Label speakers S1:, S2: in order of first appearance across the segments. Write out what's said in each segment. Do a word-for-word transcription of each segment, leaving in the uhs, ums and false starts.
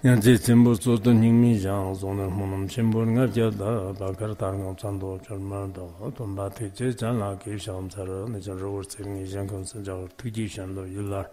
S1: 양제 전부 조던 힘미장 zon은 몸 심보는 가져다 바카르 다른 전도 절만도 돈바테 제잔라게 샴사로 내저로 생이 장건선저 특기션도 일라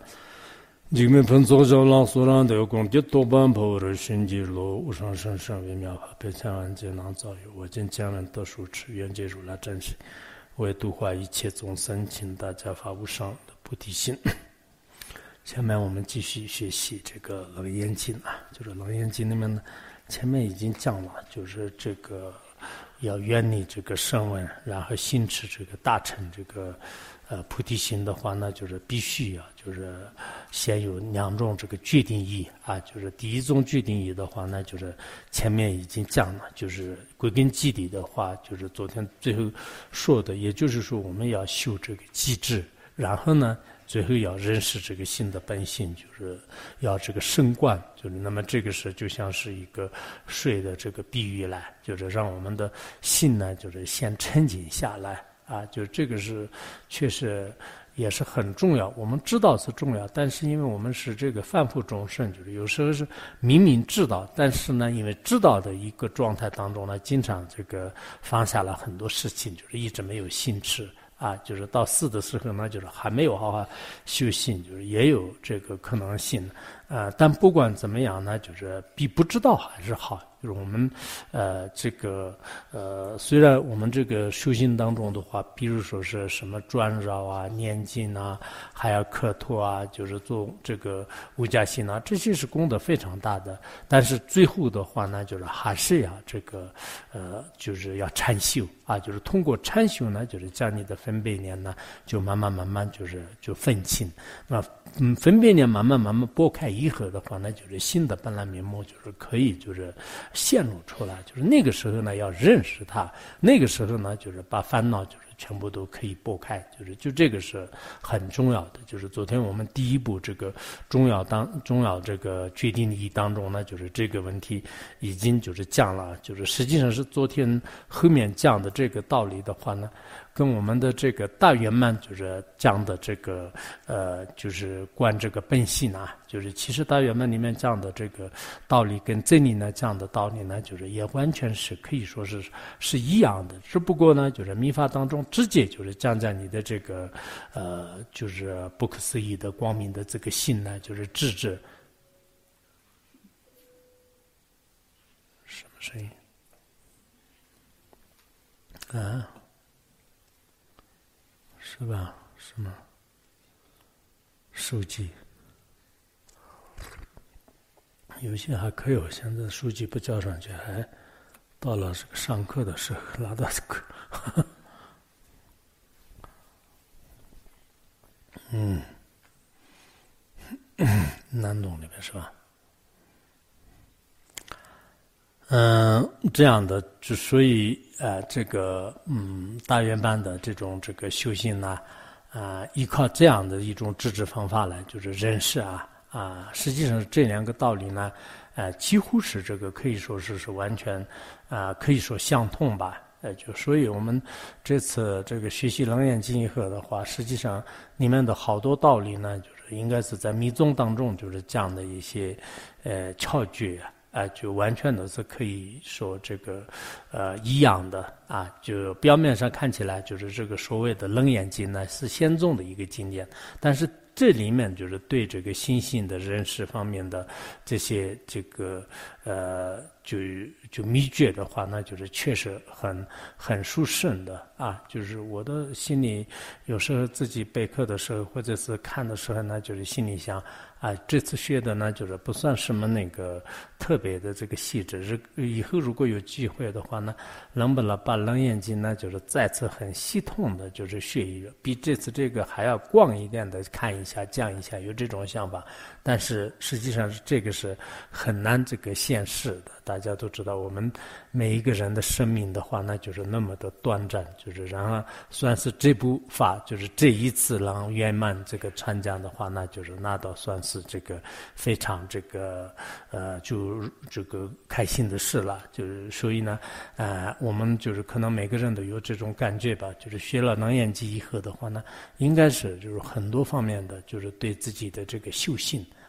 S1: 지금의 번소저랑 소란도 공제 도반 보를 신지로 우상선선微妙 배창한 재난造有我今将人得数持愿解如来真实为度化一切众生请大家发无上的菩提心。下面我们继续学习这个《楞严经》啊，就是《楞严经》里面呢，前面已经讲了，就是这个要愿力这个声闻，然后心持这个大乘这个呃菩提心的话呢，就是必须啊，就是先有两种这个决定义啊，就是第一种决定义的话呢，就是前面已经讲了，就是归根基底的话，就是昨天最后说的，也就是说我们要修这个机制，然后呢。最后要认识这个心的本性，就是要这个升观，就是那么这个是就像是一个水的这个比喻来，就是让我们的心呢，就是先沉静下来啊，就这个是确实也是很重要。我们知道是重要，但是因为我们是这个凡夫众生，就是有时候是明明知道，但是呢，因为知道的一个状态当中呢，经常这个放下了很多事情，就是一直没有心持。啊，就是到死的时候呢，就是还没有好好修行，就是也有这个可能性。呃，但不管怎么样呢，就是比不知道还是好。就是我们，呃，这个，呃，虽然我们这个修行当中的话，比如说是什么转绕啊、念经啊，还要克托啊，就是做这个无家心啊，这些是功德非常大的。但是最后的话呢，就是还是要这个，呃，就是要禅修啊，就是通过禅修呢，就是将你的分别念呢，就慢慢慢慢就是就分清。那嗯，分别念慢慢慢慢拨开以后的话呢，就是心的本来面目，就是可以就是显露出来。就是那个时候呢，要认识它；那个时候呢，就是把烦恼就是全部都可以拨开。就是就这个是很重要的。就是昨天我们第一步这个重要当重要这个决定义当中呢，就是这个问题已经就是讲了。就是实际上是昨天后面讲的这个道理的话呢。跟我们的这个大圆满就是讲的这个呃，就是观这个本性啊，就是其实大圆满里面讲的这个道理，跟这里呢讲的道理呢，就是也完全是可以说是是一样的，只不过呢，就是密法当中直接就是讲讲你的这个呃，就是不可思议的光明的这个心呢，就是智智。什么声音？啊？是吧？是吗？书记，有些还可以，我现在书记不交上去，还到了这个上课的时候拉到这个，嗯，南洞里面是吧？嗯，这样的，之所以呃，这个嗯，大圆满的这种这个修行呢，啊、呃，依靠这样的一种智智方法来，就是认识啊啊，实际上这两个道理呢，呃，几乎是这个可以说是是完全啊、呃，可以说相通吧。呃，就所以我们这次这个学习《楞严经》以后的话，实际上里面的好多道理呢，就是应该是在密宗当中就是讲的一些呃窍诀啊。啊、呃，就完全都是可以说这个，呃，一样的啊。就表面上看起来，就是这个所谓的《楞严经》呢，是先宗的一个经典，但是这里面就是对这个心性的认识方面的这些这个呃，就就秘诀的话，那就是确实很很殊胜的啊。就是我的心里有时候自己备课的时候，或者是看的时候呢，就是心里想。啊，这次学的呢，就是不算什么那个特别的这个细致。以后如果有机会的话呢，能不能把《楞严经》呢，就是再次很系统的就是学一个，比这次这个还要广一点的看一下、讲一下，有这种想法。但是实际上是这个是很难这个现实的。大家都知道，我们每一个人的生命的话，那就是那么的短暂，就是然后算是这部法，就是这一次让圆满这个传讲的话，那就是那倒算是这个非常这个呃就这个开心的事了。就是所以呢，呃，我们就是可能每个人都有这种感觉吧，就是学了楞严经以后的话呢，应该是就是很多方面的，就是对自己的这个修行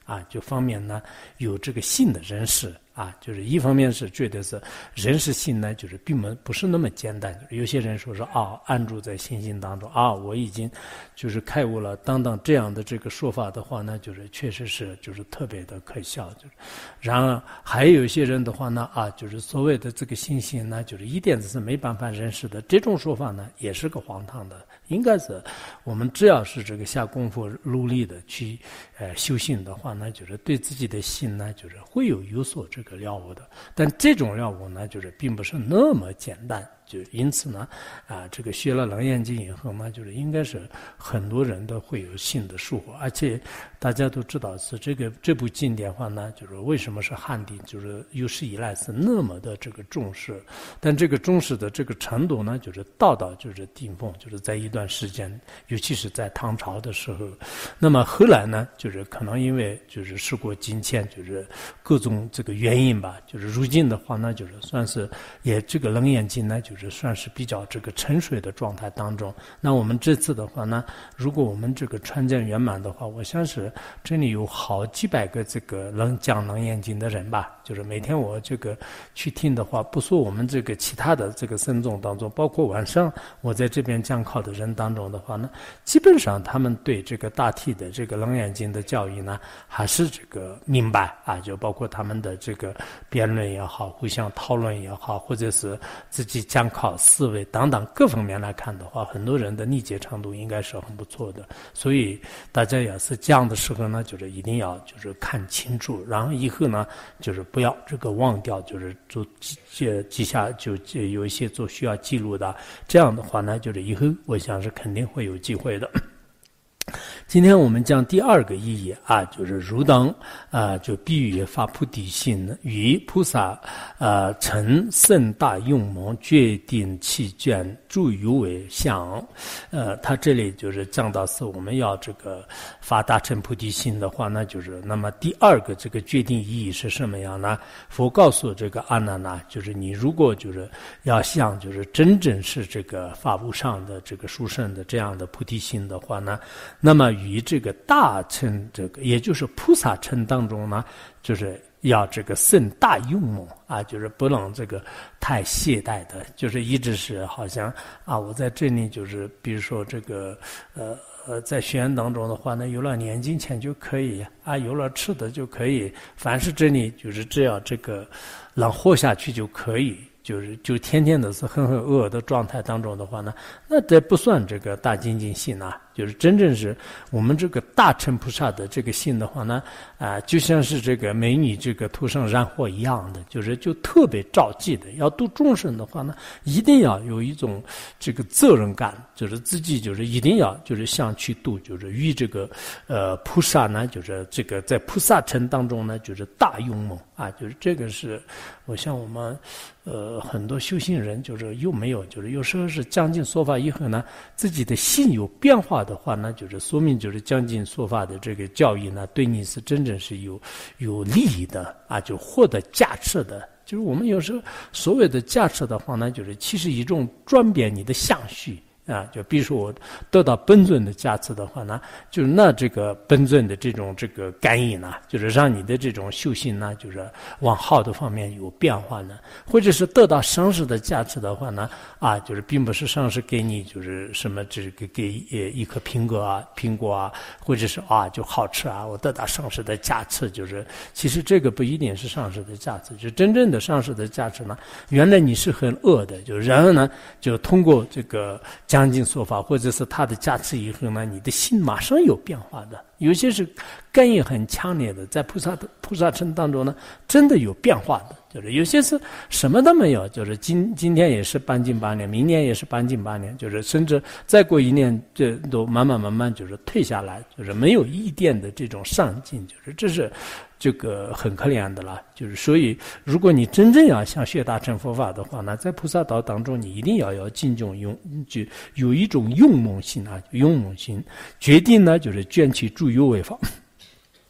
S1: 啊，就方面呢有这个信的人士啊，就是一方面是觉得是人是信呢，就是并不不是那么简单。有些人说是啊，安住在信心当中啊，我已经就是开悟了，等等这样的这个说法的话呢，就是确实是就是特别的可笑。就是，然而还有一些人的话呢啊，就是所谓的这个信心呢，就是一点子是没办法认识的，这种说法呢也是个荒唐的。应该是我们只要是这个下功夫努力的去呃修行的话呢，就是对自己的心呢，就是会有有所这个了悟的。但这种了悟呢，就是并不是那么简单。就因此呢，啊，这个学了《楞严经》以后呢，就是应该是很多人都会有新的收获，而且大家都知道是这个这部经典话呢，就是为什么是汉地，就是有史以来是那么的这个重视，但这个重视的这个程度呢，就是到到就是顶峰，就是在一段时间，尤其是在唐朝的时候，那么后来呢，就是可能因为就是时过境迁，就是各种这个原因吧，就是如今的话呢，就是算是也这个《楞严经》呢，就是算是比较这个沉睡的状态当中。那我们这次的话呢，如果我们这个传证圆满的话，我想是这里有好几百个这个能讲楞严经的人吧，就是每天我这个去听的话，不说我们这个其他的这个僧众当中，包括晚上我在这边讲课的人当中的话呢，基本上他们对这个大体的这个楞严经的教义呢，还是这个明白啊，就包括他们的这个辩论也好，互相讨论也好，或者是自己讲考思维等等各方面来看的话，很多人的理解程度应该是很不错的。所以大家也是这样的时候呢，就是一定要就是看清楚，然后以后呢，就是不要这个忘掉，就是做记记下就有一些做需要记录的，这样的话呢，就是以后我想是肯定会有机会的。今天我们讲第二个意义啊，就是如等啊，就比喻发菩提心，与菩萨啊成甚大勇猛，决定其卷，助于为相。呃，他这里就是讲到是我们要这个发大乘菩提心的话呢，就是那么第二个这个决定意义是什么样呢？佛告诉这个阿难呐，就是你如果就是要想就是真正是这个法无上的这个殊胜的这样的菩提心的话呢，那么与这个大乘这个也就是菩萨乘当中呢，就是要这个甚大勇猛啊，就是不能这个太懈怠的，就是一直是好像啊，我在这里就是比如说这个呃呃在学院当中的话呢，有了年金钱就可以啊，有了吃的就可以，凡是这里就是只要这个能活下去就可以。就是就天天的是浑浑噩噩的状态当中的话呢，那这不算这个大精进心啊。就是真正是我们这个大乘菩萨的这个心的话呢，啊、呃，就像是这个美女这个头上燃火一样的，就是就特别着急的。要度众生的话呢，一定要有一种这个责任感，就是自己就是一定要就是想去度，就是与这个呃菩萨呢，就是这个在菩萨乘当中呢，就是大勇猛啊，就是这个是我想我们呃很多修行人就是又没有，就是有时候是讲经说法以后呢，自己的心有变化的话呢，就是说明就是讲经说法的这个教义呢，对你是真正是有有利益的啊，就获得价值的。就是我们有时候所谓的价值的话呢，就是其实一种转变你的相续。啊，就比如说我得到本尊的加持的话呢，就是那这个本尊的这种这个感应呢，就是让你的这种修行呢，就是往好的方面有变化呢，或者是得到上师的加持的话呢，啊，就是并不是上师给你就是什么这个给呃一颗苹果啊，苹果啊，或者是啊就好吃啊，我得到上师的加持，就是其实这个不一定是上师的加持，就真正的上师的加持呢，原来你是很恶的，就然后呢，就通过这个。讲经说法，或者是他的加持以后呢，你的心马上有变化的。有些是感应很强烈的，在菩萨的菩萨乘当中呢，真的有变化的。就是有些是什么都没有，就是今今天也是半斤八两，明年也是半斤八两，就是甚至再过一年，这都慢慢慢慢就是退下来，就是没有一点的这种上进，就是这是这个很可怜的了。就是所以，如果你真正要想学大乘佛法的话呢，在菩萨道当中，你一定要要敬重勇，就有一种勇猛心啊，勇猛心，决定呢就是卷起诸有为法。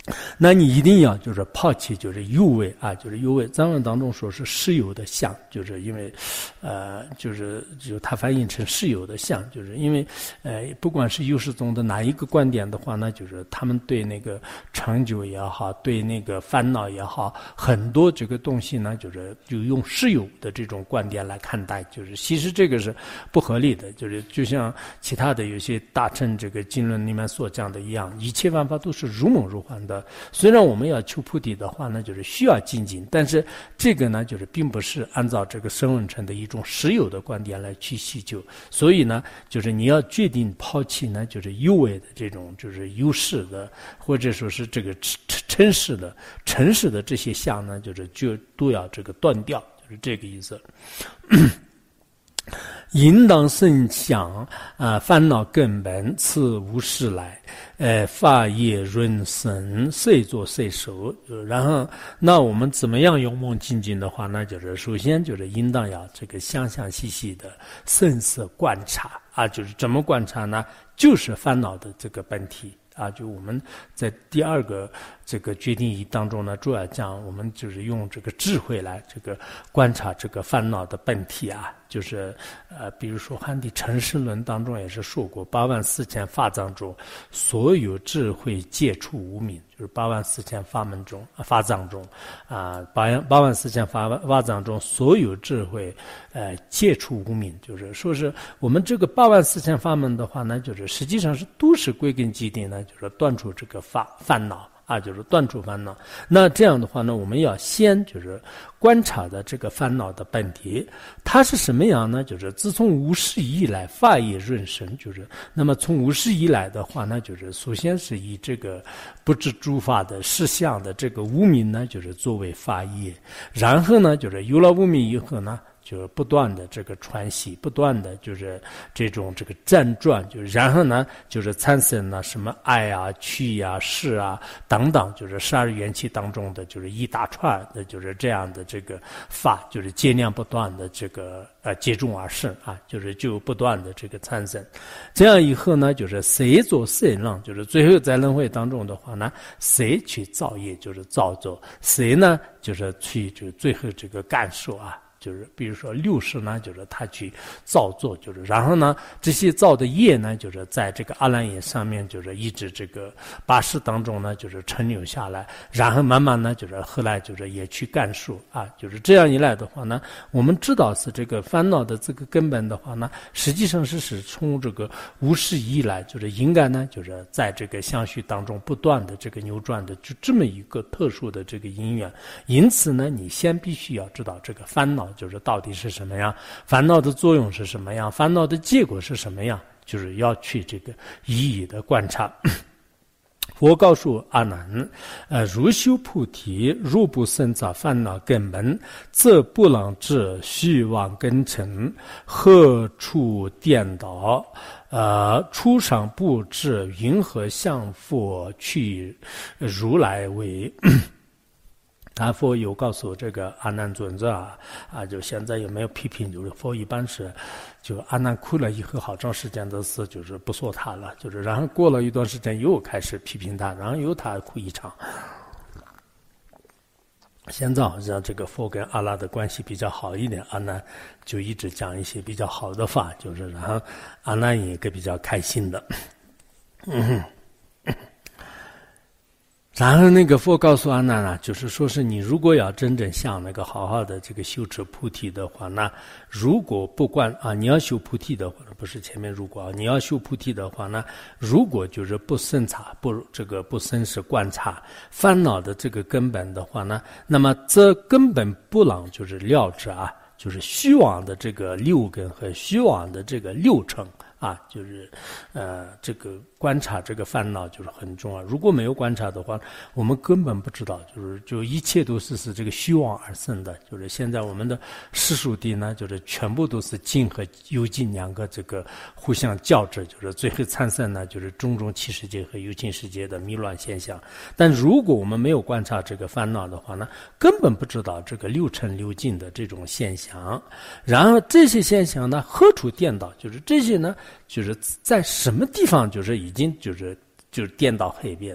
S1: 那你一定要就是抛弃就是有为啊，就是有为。藏文当中说是实有的相，就是因为，呃，就是就它翻译成实有的相，就是因为，呃，不管是有识宗的哪一个观点的话呢，就是他们对那个成就也好，对那个烦恼也好，很多这个东西呢，就是就用实有的这种观点来看待，就是其实这个是不合理的，就是就像其他的有些大乘这个经论里面所讲的一样，一切万法都是如梦如幻的。虽然我们要求菩提的话呢，就是需要精进，但是这个呢，就是并不是按照这个声闻乘的一种实有的观点来去细究。所以呢，就是你要决定抛弃呢，就是有为的这种就是有识的，或者说是这个尘世的、尘世的这些相呢，就是就都要这个断掉，就是这个意思。应当生想啊，烦恼根本此无始来，呃，法业润生，谁做谁受。然后，那我们怎么样勇猛精进的话呢？就是首先就是应当要这个详详细细的深思观察啊，就是怎么观察呢？就是烦恼的这个本体。啊，就我们在第二个这个决定义当中呢，主要讲我们就是用这个智慧来这个观察这个烦恼的本体啊，就是呃，比如说《汉地成实论》当中也是说过，八万四千法藏中，所有智慧皆出无明，就是八万四千法门中、法藏中啊，八八万四千法法藏中所有智慧呃皆出无明，就是说是我们这个八万四千法门的话呢，就是实际上是都是归根结底呢。就是断除这个烦烦恼啊，就是断除烦恼。那这样的话呢，我们要先就是观察的这个烦恼的本体，它是什么样呢？就是自从无始以来，法业润生，就是那么从无始以来的话呢，就是首先是以这个不知诸法的实相的这个无明呢，就是作为法业，然后呢，就是有了无明以后呢。就是不断的这个传习，不断的就是这种这个辗转，就是然后呢，就是产生了什么爱啊、趣啊、事啊等等，就是十二元气当中的就是一大串的，就是这样的这个法，就是接量不断的这个呃接踵而生啊，就是就不断的这个产生。这样以后呢，就是谁做谁让，就是最后在轮回当中的话呢，谁去造业就是造作，谁呢就是去就最后这个感受啊。就是比如说六识呢，就是他去造作，就是然后呢，这些造的业呢，就是在这个阿赖耶上面，就是一直这个八识当中呢，就是沉留下来，然后慢慢呢，就是后来就是也去干涉啊，就是这样一来的话呢，我们知道是这个烦恼的这个根本的话呢，实际上是是从这个无始以来，就是应该呢，就是在这个相续当中不断的这个扭转的，就这么一个特殊的这个因缘。因此呢，你先必须要知道这个烦恼。就是到底是什么样，烦恼的作用是什么样，烦恼的结果是什么样，就是要去这个一一的观察。佛告诉阿难，呃，如修菩提，如不生杂烦恼根本，则不能知虚妄根尘，何处颠倒？呃，初上不知，云何向佛去如来为？他佛有告诉这个阿难尊者啊，啊，就现在有没有批评？就是佛一般是，就阿难哭了以后，好长时间的事就是不说他了，就是然后过了一段时间又开始批评他，然后又他哭一场。现在好像这个佛跟阿拉的关系比较好一点，阿难就一直讲一些比较好的话，就是然后阿难也个比较开心的。嗯。然后那个佛告诉阿难啊，就是说是你如果要真正像那个好好的这个修持菩提的话，那如果不管啊，你要修菩提的话，不是前面如果啊，你要修菩提的话呢，如果就是不深察，不这个不深视观察烦恼的这个根本的话呢，那么这根本不能就是了知啊，就是虚妄的这个六根和虚妄的这个六尘啊，就是呃这个。观察这个烦恼就是很重要。如果没有观察的话，我们根本不知道，就是就一切都是是这个虚妄而生的。就是现在我们的世俗谛呢，就是全部都是净和幽净两个这个互相交织，就是最后产生呢就是种种气世界和幽净世界的迷乱现象。但如果我们没有观察这个烦恼的话呢，根本不知道这个六尘六净的这种现象。然后这些现象呢，何处颠倒？就是这些呢，就是在什么地方，就是已经就是就是颠倒黑别的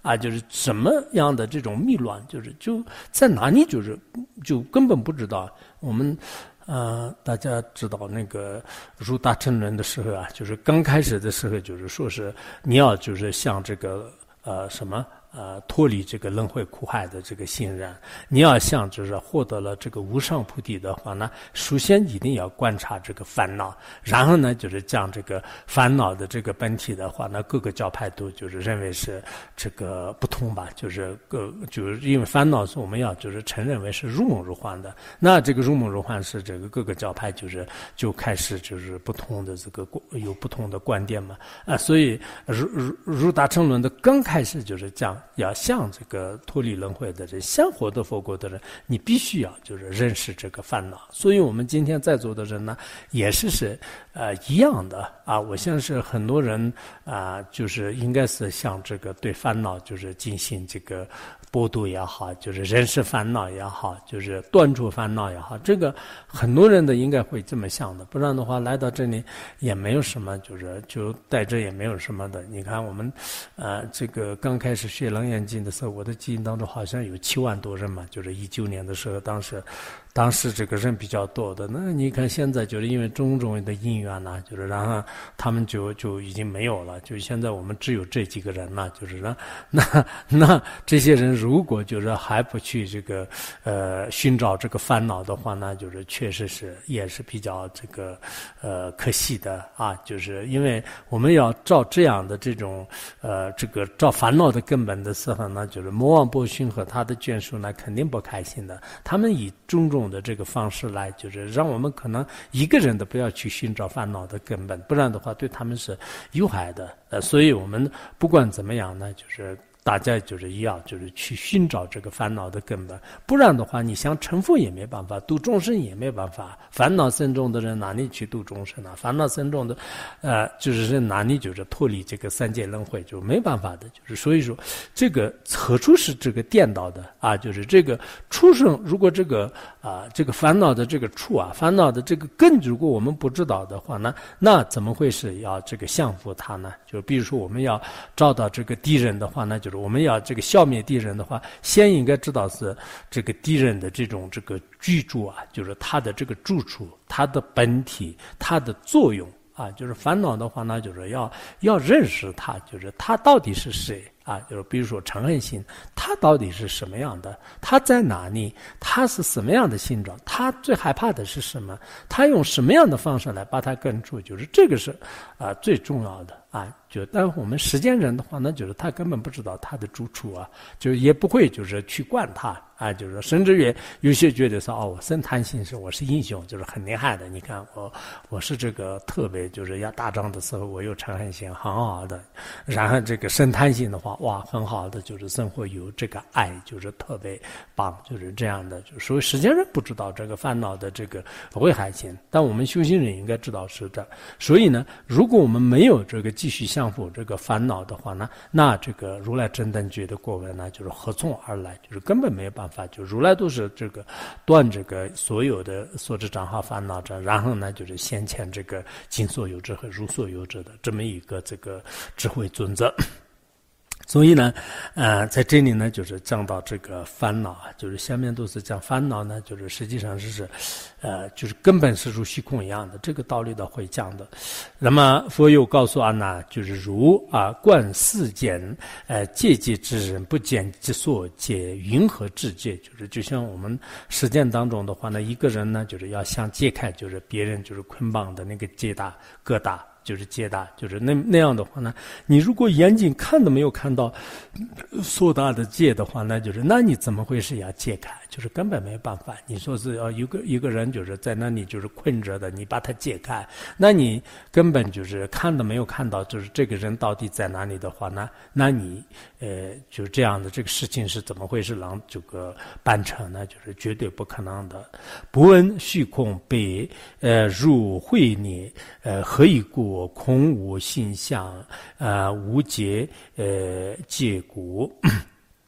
S1: 啊，就是什么样的这种迷乱，就是就在哪里，就是就根本不知道。我们呃，大家知道那个入大乘论的时候啊，就是刚开始的时候，就是说是你要就是像这个呃什么。呃，脱离这个轮回苦海的这个信任，你要想就是获得了这个无上菩提的话呢，首先一定要观察这个烦恼，然后呢，就是将这个烦恼的这个本体的话呢，各个教派都就是认为是这个不同吧，就是各就是因为烦恼是我们要就是承认为是如梦如幻的，那这个如梦如幻是这个各个教派就是就开始就是不同的这个有不同的观点嘛，啊，所以如如如大乘论的刚开始就是讲。要像这个脱离轮回的人，想获得佛果的人，你必须要就是认识这个烦恼。所以我们今天在座的人呢，也是是呃一样的啊。我相信很多人啊、呃，就是应该是像这个对烦恼就是进行这个剥夺也好，就是认识烦恼也好，就是断除烦恼也好，这个很多人的应该会这么想的。不然的话，来到这里也没有什么，就是就在这也没有什么的。你看我们呃这个刚开始学楞严经的时候，我的记忆当中好像有七万多人嘛，就是一九年的时候，当时当时这个人比较多的。那你看现在就是因为种种的因缘呐、啊，就是然后他们就就已经没有了，就现在我们只有这几个人了，就是那那那这些人如果就是还不去这个呃寻找这个烦恼的话，那就是确实是也是比较这个呃可惜的啊，就是因为我们要照这样的这种呃这个照烦恼的根本的时候呢，就是魔王波旬和他的眷属呢肯定不开心的，他们以种种的这个方式来就是让我们可能一个人都不要去寻找烦恼的根本，不然的话对他们是有害的。呃，所以我们不管怎么样呢，就是大家就是一样，就是去寻找这个烦恼的根本，不然的话，你想成佛也没办法，度众生也没办法。烦恼深重的人哪里去度众生呢？烦恼深重的，呃，就是哪里就是脱离这个三界轮回就没办法的。就是所以说，这个何处是这个颠倒的啊？就是这个畜生，如果这个啊这个烦恼的这个处啊，烦恼的这个根，如果我们不知道的话呢，那怎么会是要这个降服它呢？就比如说我们要找到这个敌人的话呢，就是我们要这个消灭敌人的话，先应该知道是这个敌人的这种这个居住啊，就是他的这个住处、他的本体、他的作用啊，就是烦恼的话呢，就是要要认识他，就是他到底是谁啊？就是比如说嗔恨心，他到底是什么样的？他在哪里？他是什么样的性状？他最害怕的是什么？他用什么样的方式来把它根除？就是这个是啊、呃、最重要的啊。就但我们实践人的话呢，就是他根本不知道他的住处啊，就也不会就是去惯他啊，就是甚至于有些觉得说哦，我生贪心是我是英雄，就是很厉害的。你看我我是这个特别就是要打仗的时候，我有嗔恨心，很好的。然后这个生贪心的话，哇，很好的，就是生活有这个爱，就是特别棒，就是这样的。就所以实践人不知道这个烦恼的这个危害性，但我们修行人应该知道是这。所以呢，如果我们没有这个继续降服这个烦恼的话呢，那这个如来真等觉的果位呢，就是何从而来？就是根本没有办法。就如来都是这个断这个所有的所知障好烦恼者，然后呢，就是先前这个尽所有者和如所有者的这么一个这个智慧准则。所以呢，呃，在这里呢，就是讲到这个烦恼啊，就是下面都是讲烦恼呢，就是实际上是是，呃，就是根本是如虚空一样的，这个道理的会讲的。那么佛又告诉阿难，就是如啊观世间，呃，界界之人不见其所界，云何至界？就是就像我们实践当中的话呢，一个人呢，就是要想解开，就是别人就是捆绑的那个结大疙瘩。就是接大，就是那那样的话呢，你如果眼睛看都没有看到所大的界的话，那就是那你怎么会是要解开？就是根本没有办法。你说是要一个一个人就是在那里就是困着的，你把它解开，那你根本就是看都没有看到，就是这个人到底在哪里的话呢？那你呃就是这样的这个事情是怎么会是让这个办成呢？就是绝对不可能的。不闻虚空悲，呃入慧涅，呃何以故？空无性相，呃，无结，呃，结果。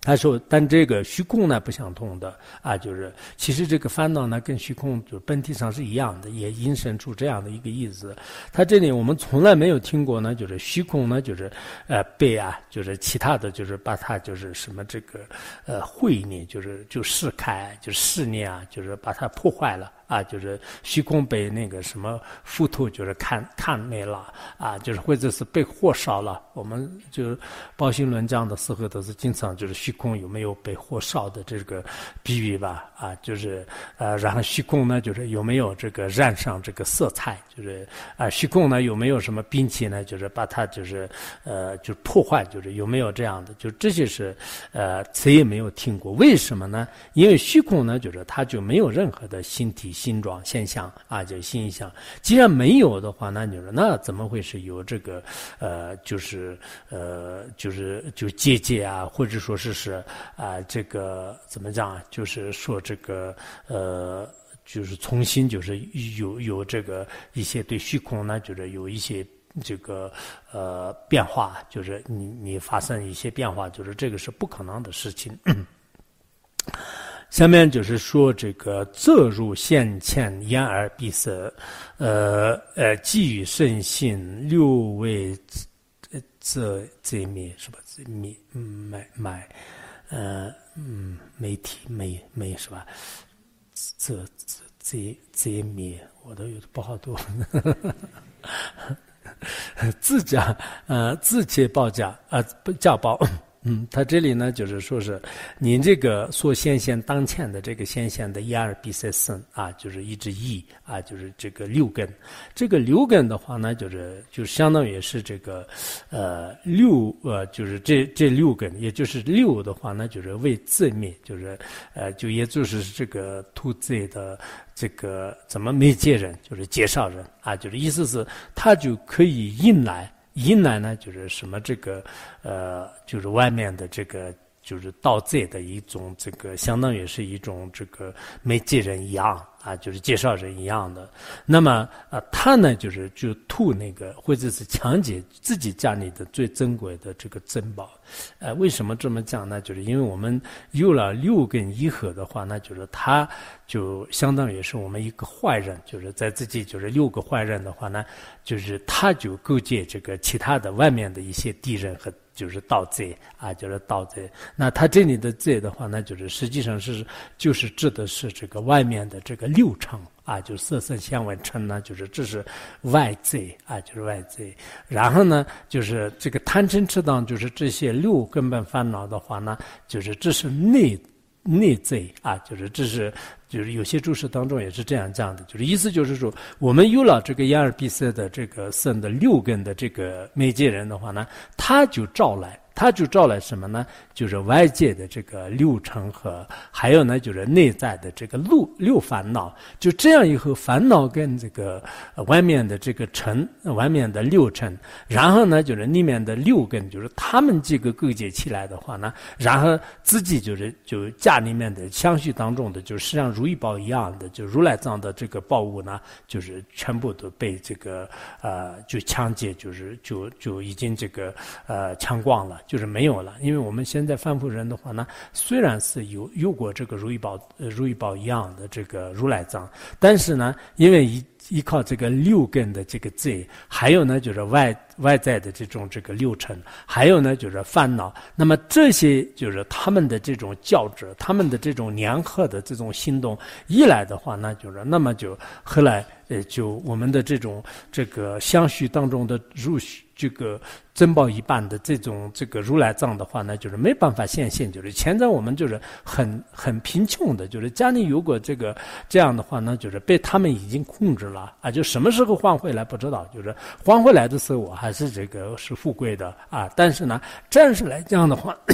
S1: 他说，但这个虚空呢不相同的啊，就是其实这个烦恼呢跟虚空就本体上是一样的，也引申出这样的一个意思。他这里我们从来没有听过呢，就是虚空呢就是呃被啊，就是其他的就是把它就是什么这个呃毁灭，就是就释开，就释念啊，就是把它破坏了。啊，就是虚空被那个什么浮屠，就是看看没了啊，就是或者是被火烧了。我们就宝心论讲的时候都是经常就是虚空有没有被火烧的这个比喻吧？啊，就是呃，然后虚空呢，就是有没有这个染上这个色彩，就是啊，虚空呢有没有什么兵器呢？就是把它就是呃，就破坏，就是有没有这样的？就这些是呃，谁也没有听过。为什么呢？因为虚空呢，就是它就没有任何的形体。形状现象啊，就形象。既然没有的话，那你说那怎么会是有这个呃，就是呃，就是就结界啊，或者说是是啊，这个怎么讲？就是说这个呃，就是重新就是有有这个一些对虚空呢，就是有一些。这个呃变化，就是你你发生一些变化，就是这个是不可能的事情。下面就是说这个则入现前眼耳鼻舌，呃呃，基于圣性六位则则灭是吧？则灭脉脉，呃嗯媒体媒媒是吧？则则则则灭，我都有点不好读。自家呃自切报价啊不价报。嗯，他这里呢，就是说是你这个所显现当前的这个显现的眼耳鼻舌身啊，就是一至一啊，就是这个六根。这个六根的话呢，就是就相当于是这个呃六呃，就是这这六根，也就是六的话呢，就是为自灭，就是呃就也就是这个图自的这个怎么媒介人，就是介绍人啊，就是意思是他就可以引来。引来呢，就是什么这个呃，就是外面的这个就是盗贼的一种这个，相当于是一种这个媒介人一样啊，就是介绍人一样的。那么啊，他呢就是就吐那个或者是强解自己家里的最珍贵的这个珍宝。呃，为什么这么讲呢？就是因为我们有了六根一合的话，那就是他就相当于是我们一个坏人，就是在自己就是六个坏人的话呢，就是他就勾结这个其他的外面的一些敌人和就是盗贼啊，就是盗贼。那他这里的贼的话呢，就是实际上是就是指的是这个外面的这个六尘啊，就色身香味尘呢，就是这是外贼啊，就是外贼。然后呢，就是这个贪嗔痴当，就是这些六根本烦恼的话呢，就是这是内内贼啊，就是这是就是有些注释当中也是这样讲的，就是意思就是说，我们有了这个眼耳鼻舌的这个身的六根的这个媒介人的话呢，他就招来。他就招来什么呢？就是外界的这个六尘和还有呢，就是内在的这个六六烦恼。就这样以后，烦恼跟这个、呃、外面的这个尘，外面的六尘，然后呢，就是里面的六根，就是他们几个勾结起来的话呢，然后自己就是就家里面的相续当中的，就实际上如意宝一样的，就如来藏的这个宝物呢，就是全部都被这个呃就抢劫，就是就就已经这个呃抢光了。就是没有了，因为我们现在凡夫人的话呢，虽然是有有过这个如意宝、呃、如意宝一样的这个如来藏，但是呢，因为依依靠这个六根的这个罪，还有呢就是外外在的这种这个六尘，还有呢就是烦恼，那么这些就是他们的这种较真，他们的这种粘合的这种行动一来的话，那就是那么就后来呃就我们的这种这个相续当中的入这个珍宝一般的这种这个如来藏的话呢，就是没办法显现。就是前在我们就是很很贫穷的，就是家里有过这个这样的话呢，就是被他们已经控制了啊。就什么时候还回来不知道，就是还回来的时候我还是这个是富贵的啊。但是呢，暂时来讲的话。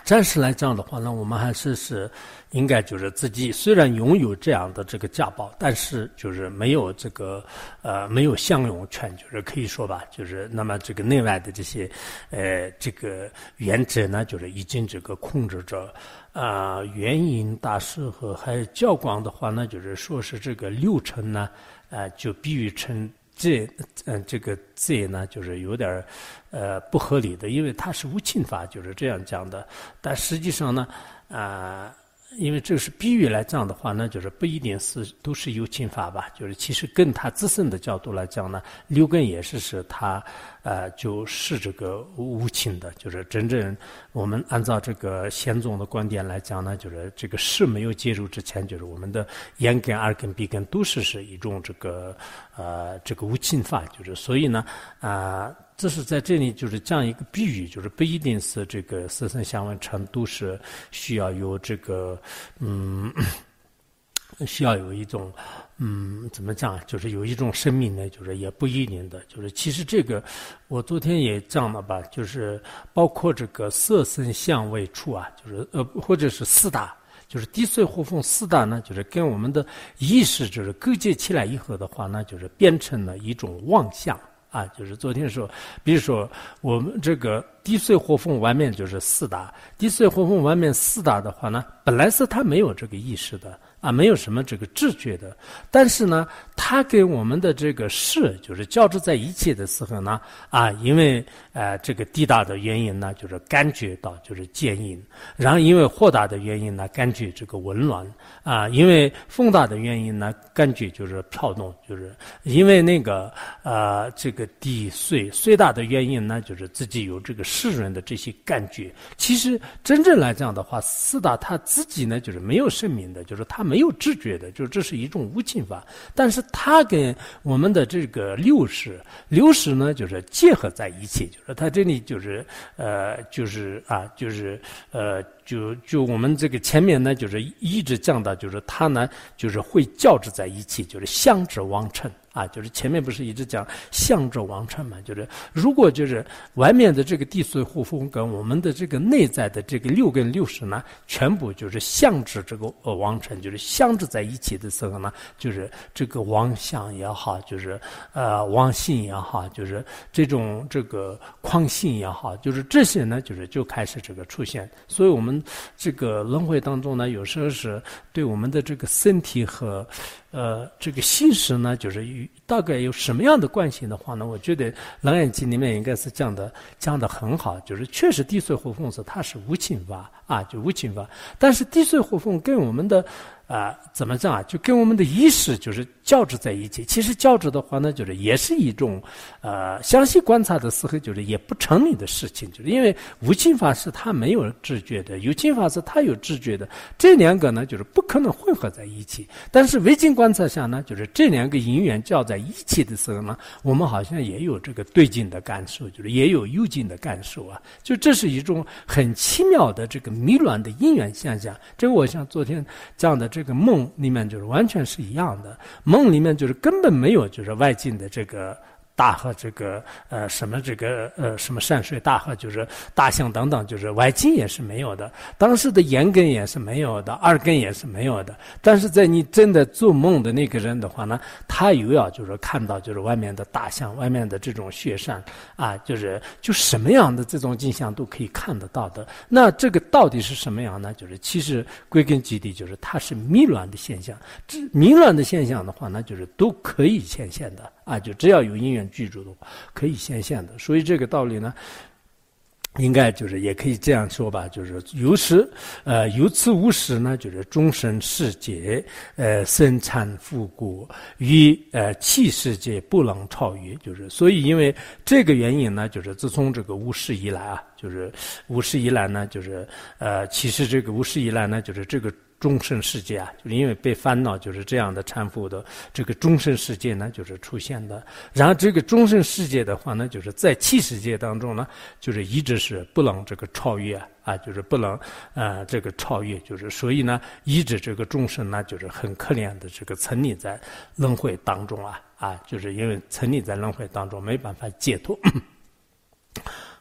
S1: 暂时来讲的话呢，我们还是是应该就是自己虽然拥有这样的这个家宝，但是就是没有这个呃没有享用权，就是可以说吧，就是那么这个内外的这些呃这个原则呢，就是已经这个控制着。啊，元音大师和还有教光的话呢，就是说是这个六尘呢，呃，就比喻成这，嗯、呃，这个这呢，就是有点呃不合理的，因为它是无侵法，就是这样讲的。但实际上呢，啊、呃，因为这是比喻来讲的话呢，就是不一定是都是有侵法吧，就是其实跟他自身的角度来讲呢，六根也是是他。呃，就是这个无情的，就是真正我们按照这个宪宗的观点来讲呢，就是这个事没有介入之前，就是我们的眼根、耳根、鼻根都是是一种这个呃这个无情法，就是所以呢，啊、呃，这是在这里就是这样一个比喻，就是不一定是这个色声香味尘都是需要有这个嗯。需要有一种，嗯，怎么讲？就是有一种生命呢，就是也不一定的。就是其实这个，我昨天也讲了吧，就是包括这个色声香味触啊，就是呃，或者是四大，就是地水火风四大呢，就是跟我们的意识就是勾结起来以后的话呢，就是变成了一种妄想。啊，就是昨天说，比如说我们这个地水火风外面就是四大，地水火风外面四大的话呢，本来是他没有这个意识的啊，没有什么这个知觉的，但是呢，它跟我们的这个事就是交织在一起的时候呢，啊，因为呃这个地大的原因呢，就是感觉到就是坚硬，然后因为火大的原因呢，感觉这个温暖啊，因为风大的原因呢，感觉就是飘动，就是因为那个呃这个。这个地水水大的原因呢，就是自己有这个湿润的这些感觉。其实真正来讲的话，四大它自己呢就是没有生命的，就是它没有知觉的，就是这是一种无情法。但是它跟我们的这个六识，六识呢就是结合在一起，就是它这里就是呃就是啊就是呃。就就我们这个前面呢，就是一直讲到，就是它呢，就是会交织在一起，就是相之王成啊，就是前面不是一直讲相之王成嘛，就是如果就是外面的这个地水火风跟我们的这个内在的这个六根六识呢，全部就是相之这个呃王成，就是相之在一起的时候呢，就是这个王相也好，就是呃王性也好，就是这种这个狂性也好，就是这些呢，就是就开始这个出现，所以我们。这个轮回当中呢，有时候是对我们的这个身体和呃这个心识呢，就是大概有什么样的关系的话呢？我觉得《楞严经》里面应该是讲的讲的很好，就是确实地水火风是它是无情法啊，就无情法，但是地水火风跟我们的。啊、呃，怎么讲啊？就跟我们的意识就是交织在一起。其实交织的话呢，就是也是一种，呃，详细观察的时候，就是也不成立的事情。就是因为无情法是它没有知觉的，有情法是它有知觉的，这两个呢，就是不可能混合在一起。但是微经观察下呢，就是这两个因缘交在一起的时候呢，我们好像也有这个对境的感受，就是也有幽境的感受啊。就这是一种很奇妙的这个迷乱的因缘现象。这个我想昨天讲的这。这个梦里面就是完全是一样的，梦里面就是根本没有就是外境的这个大河这个呃什么这个呃什么山水大河就是大象等等，就是外境也是没有的，当时的眼根也是没有的，耳根也是没有的。但是在你真的做梦的那个人的话呢，他又要就是看到就是外面的大象，外面的这种雪山啊，就是就什么样的这种景象都可以看得到的。那这个到底是什么样呢？就是其实归根结底就是它是迷乱的现象。这迷乱的现象的话呢，就是都可以显现的。啊，就只要有因缘具足的话，可以显现的。所以这个道理呢，应该就是也可以这样说吧，就是有时，呃，有此无时呢，就是终身世界，呃，生产复古与呃气世界不能超越，就是所以因为这个原因呢，就是自从这个无始以来啊，就是无始以来呢，就是呃，其实这个无始以来呢，就是这个。终身世界啊，就是因为被烦恼就是这样的缠缚的，这个终身世界呢就是出现的。然后这个终身世界的话呢，就是在气世界当中呢，就是一直是不能这个超越啊，就是不能呃这个超越，就是所以呢，一直这个众生呢就是很可怜的这个沉溺在轮回当中啊啊，就是因为沉溺在轮回当中没办法解脱。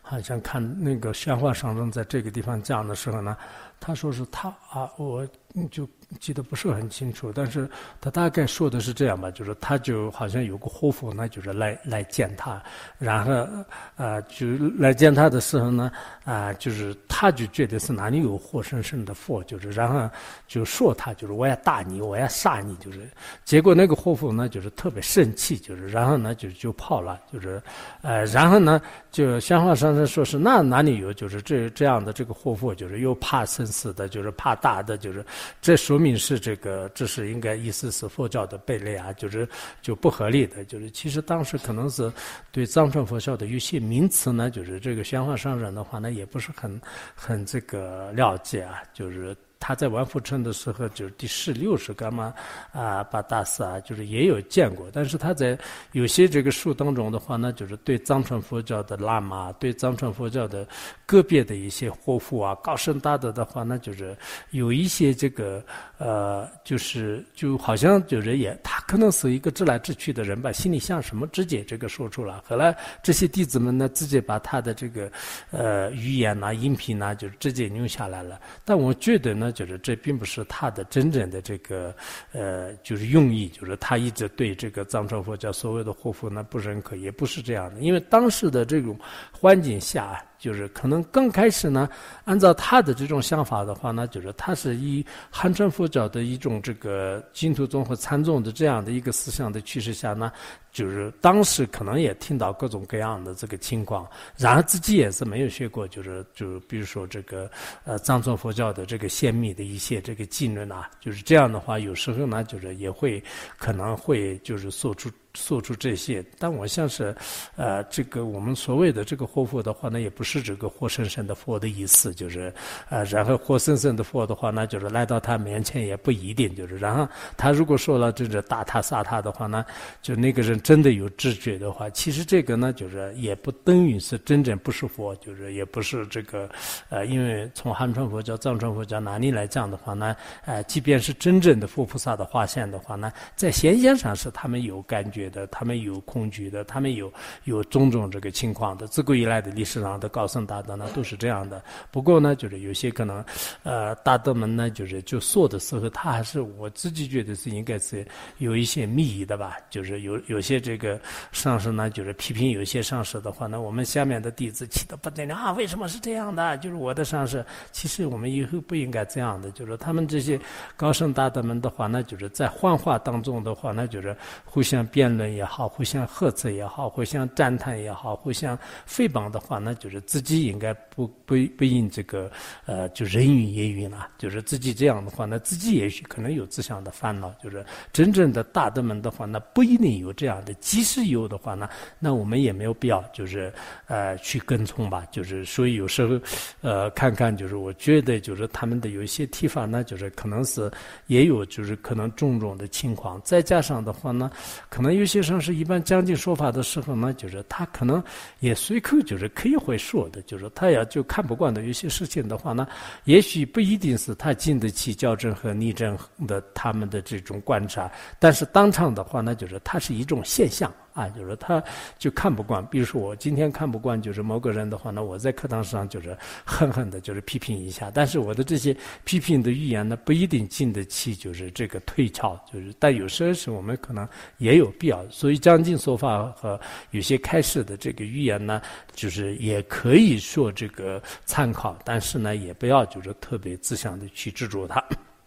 S1: 好像看那个宣化上人在这个地方讲的时候呢，他说是他啊，我就记得不是很清楚，但是他大概说的是这样吧，就是他就好像有个活佛呢，就是来来见他，然后呃就来见他的时候呢，啊、呃、就是他就觉得是哪里有活生生的佛，就是然后就说他就是我要打你，我要杀你，就是结果那个活佛呢就是特别生气，就是然后呢就就跑了，就是呃然后呢就宣化上人说是那哪里有就是这这样的这个活佛，就是又怕生死的，就是怕打的，就是这说明是这个这是应该意思是佛教的悖类啊，就是就不合理的，就是其实当时可能是对藏传佛教的有些名词呢，就是这个宣化上人的话呢也不是很很这个了解啊，就是他在完浮城的时候，就是第十六世干嘛啊，巴大师啊，就是也有见过。但是他在有些这个书当中的话呢，就是对藏传佛教的喇嘛，对藏传佛教的个别的一些活佛啊、高僧大德的话呢，就是有一些这个呃，就是就好像就是也他可能是一个直来直去的人吧，心里想什么直接这个说出来。后来这些弟子们呢，直接把他的这个呃语言呐、音频呐，就直接留下来了。但我觉得呢。就是这并不是他的真正的这个呃，就是用意，就是他一直对这个藏传佛教所谓的活佛呢不认可，也不是这样的。因为当时的这种环境下，就是可能刚开始呢，按照他的这种想法的话呢，就是他是以汉传佛教的一种这个净土宗和禅宗的这样的一个思想的趋势下呢，就是当时可能也听到各种各样的这个情况，然后自己也是没有学过，就是就比如说这个呃藏传佛教的这个先密的一些这个经论啊，就是这样的话，有时候呢，就是也会可能会就是说出。说出这些，但我像是，呃，这个我们所谓的这个活佛的话呢，也不是这个活生生的佛的意思，就是，呃，然后活生生的佛的话呢，就是来到他面前也不一定，就是，然后他如果说了这个打他杀他的话呢，就那个人真的有知觉的话，其实这个呢，就是也不等于是真正不是佛，就是也不是这个，呃，因为从汉传佛教、藏传佛教哪里来讲的话呢，呃，即便是真正的佛菩萨的化现的话呢，在显现上是他们有感觉的，他们有恐惧的，他们有有种种这个情况的，自古以来的历史上的高僧大德呢都是这样的。不过呢，就是有些可能，呃，大德们呢，就是就说的时候，他还是我自己觉得是应该是有一些密意的吧，就是有有些这个上师呢，就是批评有些上师的话呢，我们下面的弟子气得不得了啊，为什么是这样的？就是我的上师，其实我们以后不应该这样的，就是他们这些高僧大德们的话呢，就是在幻化当中的话呢，就是互相辩论也好，互相呵斥也好，互相赞叹也好，互相诽谤的话呢，就是自己应该不不不因这个呃就人云也云了，就是自己这样的话呢，自己也许可能有自相的烦恼，就是真正的大德们的话呢，不一定有这样的，即使有的话呢，那我们也没有必要就是呃去跟从吧，就是所以有时候呃看看就是我觉得就是他们的有一些提法呢，就是可能是也有就是可能种种的情况，再加上的话呢，可能有些上是一般讲经说法的时候呢，就是他可能也随口就是可以会说的，就是他要就看不惯的有些事情的话呢，也许不一定是他经得起校正和拟正的他们的这种观察，但是当场的话呢，就是它是一种现象。啊，就是他就看不惯，比如说我今天看不惯就是某个人的话呢，我在课堂上就是狠狠的就是批评一下，但是我的这些批评的语言呢，不一定经得起就是这个推敲，就是但有时候是我们可能也有必要，所以讲经说法和有些开示的这个语言呢，就是也可以说这个参考，但是呢，也不要就是特别自相的去执着它。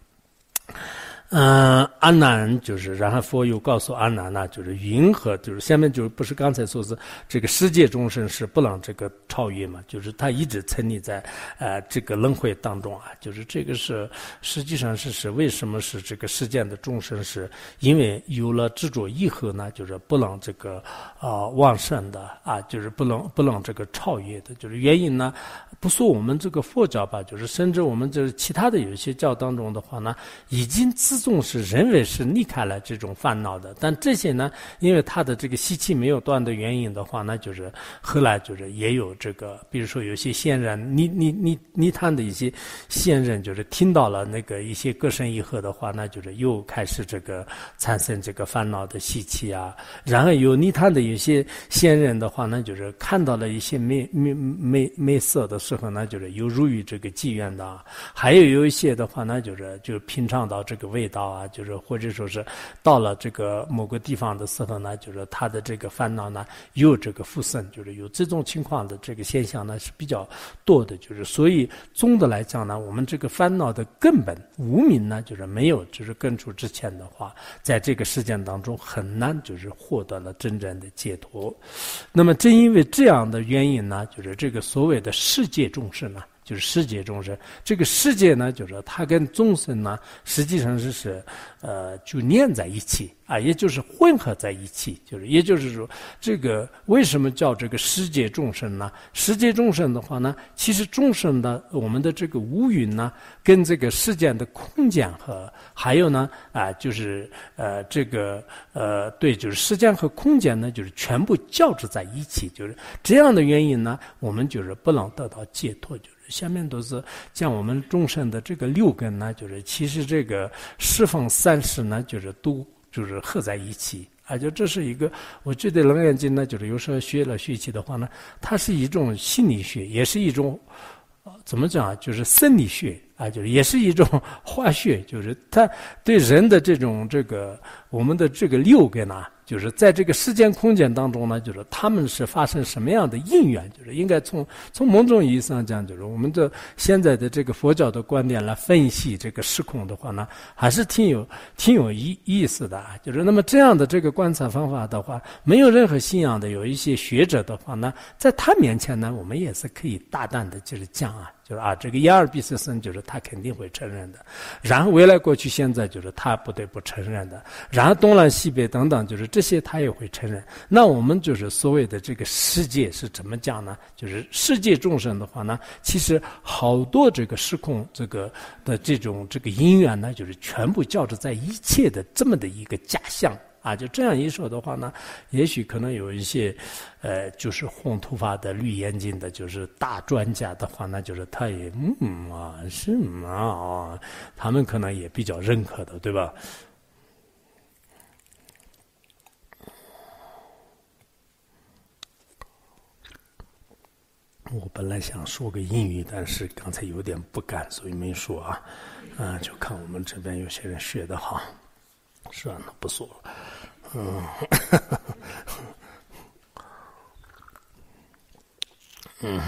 S1: 嗯，阿难就是，然后佛又告诉阿难呢，就是云何，就是下面就是不是刚才说是这个世界众生是不能这个超越嘛，就是他一直沉溺在呃这个轮回当中啊，就是这个是实际上是是为什么是这个世间的众生是因为有了执着以后呢，就是不能这个啊、呃、旺盛的啊，就是不能不能这个超越的，就是原因呢，不说我们这个佛教吧，就是甚至我们这其他的有些教当中的话呢，已经自终是认为是离开了这种烦恼的，但这些呢，因为他的这个习气没有断的原因的话，那就是后来就是也有这个，比如说有些仙人，你你你你谈的一些仙人，就是听到了那个一些歌声以后的话，那就是又开始这个产生这个烦恼的习气啊。然后有你谈的有些仙人的话呢，就是看到了一些美美美美色的时候呢，就是有入于这个妓院的啊。还有有一些的话呢，就是就品尝到这个味道啊，就是或者说是到了这个某个地方的时候呢，就是他的这个烦恼呢有这个附身，就是有这种情况的这个现象呢是比较多的，就是所以总的来讲呢，我们这个烦恼的根本无明呢，就是没有就是根除之前的话，在这个事件当中很难就是获得了真正的解脱。那么正因为这样的原因呢，就是这个所谓的世界众生呢，就是世界众生，这个世界呢，就是它跟众生呢，实际上是是呃就连在一起啊，也就是混合在一起，就是也就是说，这个为什么叫这个世界众生呢？世界众生的话呢，其实众生的我们的这个无云呢，跟这个世间的空间和还有呢啊，就是呃这个呃对，就是时间和空间呢，就是全部交织在一起，就是这样的原因呢，我们就是不能得到解脱，就是。下面都是讲我们众生的这个六根呢，就是其实这个十方三世呢，就是都就是合在一起，啊，就这是一个，我觉得《楞严经》呢，就是有时候学了学起的话呢，它是一种心理学，也是一种怎么讲，就是生理学啊，就是也是一种化学，就是它对人的这种这个我们的这个六根啊。就是在这个时间空间当中呢，就是他们是发生什么样的因缘，就是应该从从某种意义上讲，就是我们的现在的这个佛教的观点来分析这个时空的话呢，还是挺有挺有意意思的啊。就是那么这样的这个观察方法的话，没有任何信仰的有一些学者的话呢，在他面前呢，我们也是可以大胆的就是讲啊。就是啊，这个一二必是生，就是他肯定会承认的。然后未来、过去、现在，就是他不得不承认的。然后东南西北等等，就是这些他也会承认。那我们就是所谓的这个世界是怎么讲呢？就是世界众生的话呢，其实好多这个时空这个的这种这个因缘呢，就是全部交织在一切的这么的一个假象。啊，就这样一说的话呢，也许可能有一些，呃，就是红头发的绿眼睛的，就是大专家的话，那就是他也嗯啊是吗啊，他们可能也比较认可的，对吧？我本来想说个英语，但是刚才有点不敢，所以没说啊。啊，就看我们这边有些人学得好。算了，不说了。嗯，嗯，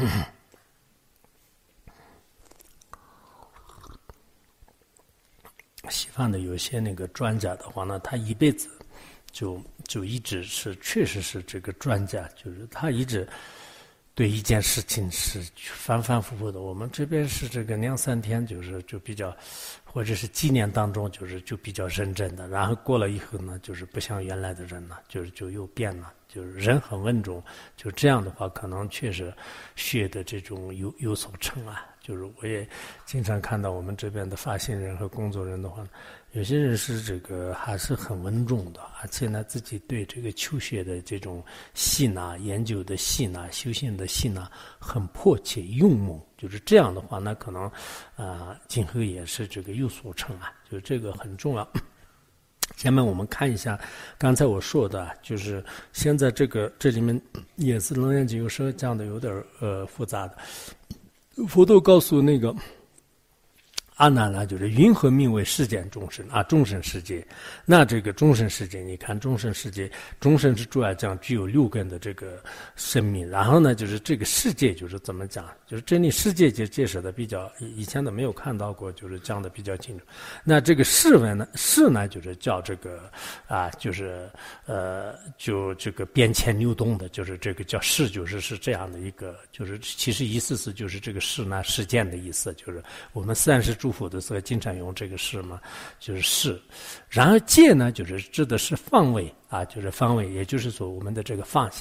S1: 西方的有些那个专家的话呢，他一辈子就就一直是，确实是这个专家，就是他一直对一件事情是反反复复的。我们这边是这个两三天，就是就比较。或者是几年当中，就是就比较认真的，然后过了以后呢，就是不像原来的人了，就是就又变了，就是人很稳重，就这样的话，可能确实学的这种有有所成啊。就是我也经常看到我们这边的发行人和工作人的话，有些人是这个还是很稳重的，而且呢自己对这个求学的这种心啊、研究的心啊、修行的心啊，很迫切勇猛。就是这样的话，那可能啊、呃，今后也是这个有所成啊，就这个很重要。下面我们看一下刚才我说的，就是现在这个这里面也是楞严经有时候讲的有点呃复杂的。佛陀告诉那个阿难呢，就是云何名为世间众生啊？众生世界。那这个众生世界，你看众生世界，众生是主要讲具有六根的这个生命。然后呢，就是这个世界就是怎么讲？就是这里世界就介绍的比较以前都没有看到过，就是讲的比较清楚。那这个世文呢，世呢就是叫这个啊，就是呃，就这个变迁流动的，就是这个叫世，就是是这样的一个，就是其实意思是就是这个世呢，世间的意思，就是我们三世诸佛的时候经常用这个世嘛，就是世。然后界呢，就是指的是方位啊，就是方位，也就是说我们的这个方向。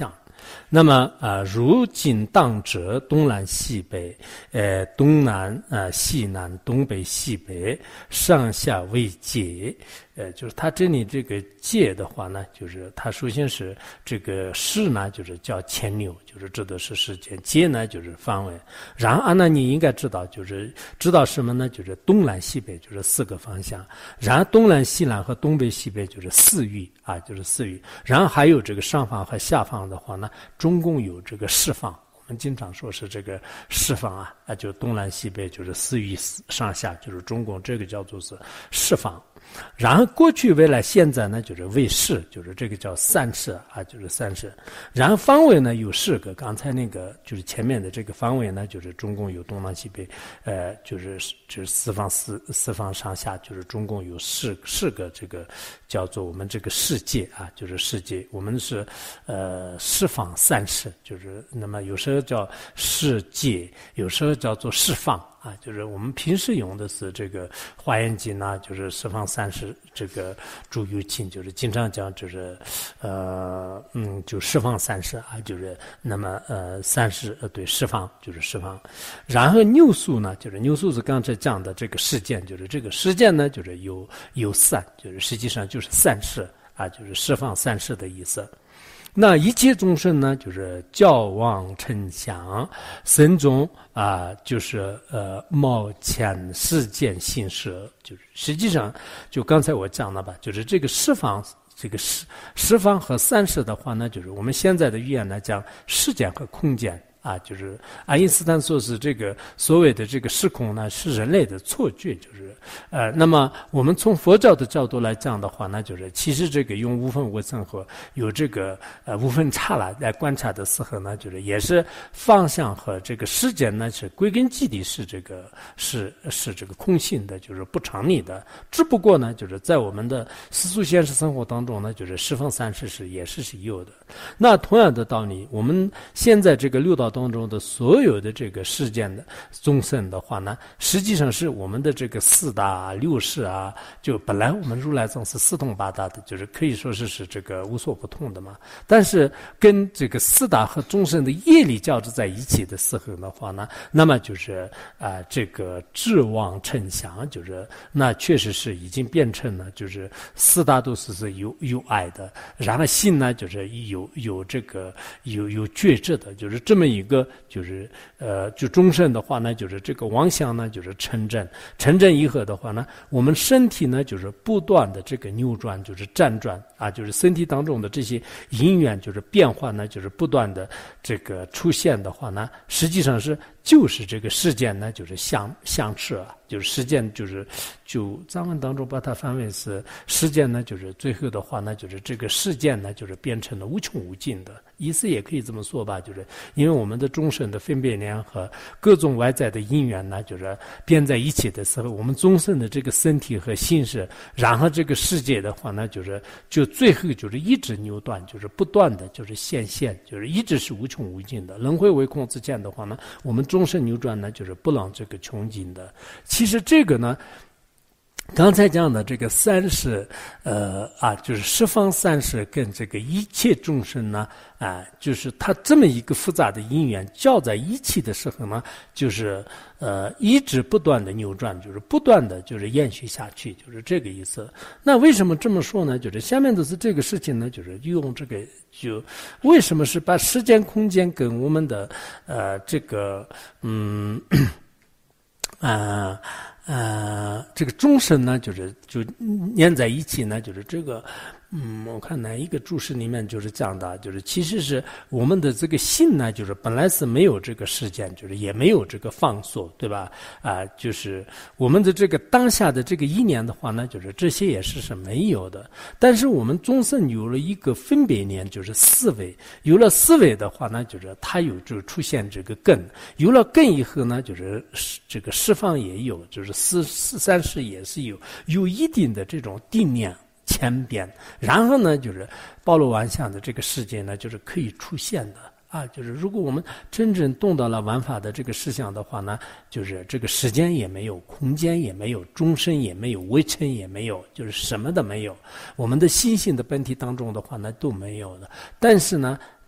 S1: 那么啊、呃，如今当者，东南西北，呃，东南啊、呃，西南，东北西北，上下为界。呃，就是它这里这个界的话呢，就是它首先是这个视呢，就是叫牵牛，就是指的是时间；界呢，就是范围。然后呢，你应该知道，就是知道什么呢？就是东南西北，就是四个方向。然后东南西南和东北西北就是四域啊，就是四域。然后还有这个上方和下方的话呢，中共有这个四方。我们经常说是这个四方啊，啊，就东南西北就是四域上下，就是中共这个叫做是四方。然后过去未来现在呢就是为市，就是这个叫三市啊，就是三市。然后方位呢有四个，刚才那个就是前面的这个方位呢，就是中共有东南西北，呃，就是就是四方四四方上下，就是中共有四四个这个叫做我们这个世界啊，就是世界。我们是呃四方三市，就是那么有时候叫世界，有时候叫做四方。啊，就是我们平时用的是这个华严经呢，就是十方三世这个诸有情，就是经常讲，就是呃嗯，就十方三世啊，就是那么呃三世呃对十方就是十方，然后牛宿呢，就是牛宿是刚才讲的这个事件，就是这个事件呢，就是有有三，就是实际上就是三世啊，就是十方三世的意思。那一切众生呢，就是教望成祥，身中啊，就是呃冒前世间心舍，就是实际上就刚才我讲了吧，就是这个十方，这个十十方和三世的话呢，就是我们现在的语言来讲，时间和空间。啊，就是爱因斯坦说是这个所谓的这个时空呢，是人类的错觉，就是呃，那么我们从佛教的角度来讲的话呢，就是其实这个用无分为生和有这个呃无分差了来观察的时候呢，就是也是方向和这个时间呢是归根结底是这个是是这个空性的，就是不常理的。只不过呢，就是在我们的世俗现实生活当中呢，就是十方三世是也是是有的。那同样的道理，我们现在这个六道当中的所有的这个事件的众生的话呢，实际上是我们的这个四大啊、六识啊，就本来我们如来藏是四通八达的，就是可以说是是这个无所不通的嘛。但是跟这个四大和众生的业力交织在一起的时候的话呢，那么就是啊、呃，这个智妄成祥，就是那确实是已经变成了，就是四大都是是有有爱的，然后心呢就是有有这个有有觉知的，就是这么一个就是呃，就终身的话呢，就是这个妄想呢，就是成真，成真以后的话呢，我们身体呢，就是不断的这个扭转，就是辗转啊，就是身体当中的这些因缘，就是变化呢，就是不断的这个出现的话呢，实际上是就是这个事件呢，就是相相斥啊，就是事件就是就藏文当中把它翻为是事件呢，就是最后的话呢，就是这个事件呢，就是变成了无穷无尽的意思，也可以这么说吧，就是因为我们的终身的分别念和各种外在的因缘呢，就是变在一起的时候，我们终身的这个身体和心识，然后这个世界的话呢，就是就最后就是一直扭断，就是不断的就是现现，就是一直是无穷无尽的。轮回为空之间的话呢，我们终身扭转呢，就是不能这个穷尽的。其实这个呢，刚才讲的这个三世，呃啊，就是十方三世跟这个一切众生呢，啊，就是它这么一个复杂的因缘交在一起的时候呢，就是呃一直不断的扭转，就是不断的就是延续下去，就是这个意思。那为什么这么说呢？就是下面的是这个事情呢，就是用这个就为什么是把时间空间跟我们的呃这个嗯啊。呃，这个终身呢，就是就粘在一起呢，就是这个，嗯，我看哪一个注释里面就是讲的，就是其实是我们的这个心呢，就是本来是没有这个时间，就是也没有这个放索，对吧？啊、呃，就是我们的这个当下的这个意念的话呢，就是这些也是是没有的。但是我们终身有了一个分别念，就是思维，有了思维的话呢，就是它有就出现这个根，有了根以后呢，就是这个释放也有，就是四四三世也是有有一定的这种定念千变，然后呢，就是包罗万象的这个世界呢，就是可以出现的啊。就是如果我们真正动到了玩法的这个事项的话呢，就是这个时间也没有，空间也没有，终身也没有，微尘也没有，就是什么都没有。我们的心性的本体当中的话呢，都没有的。但是呢，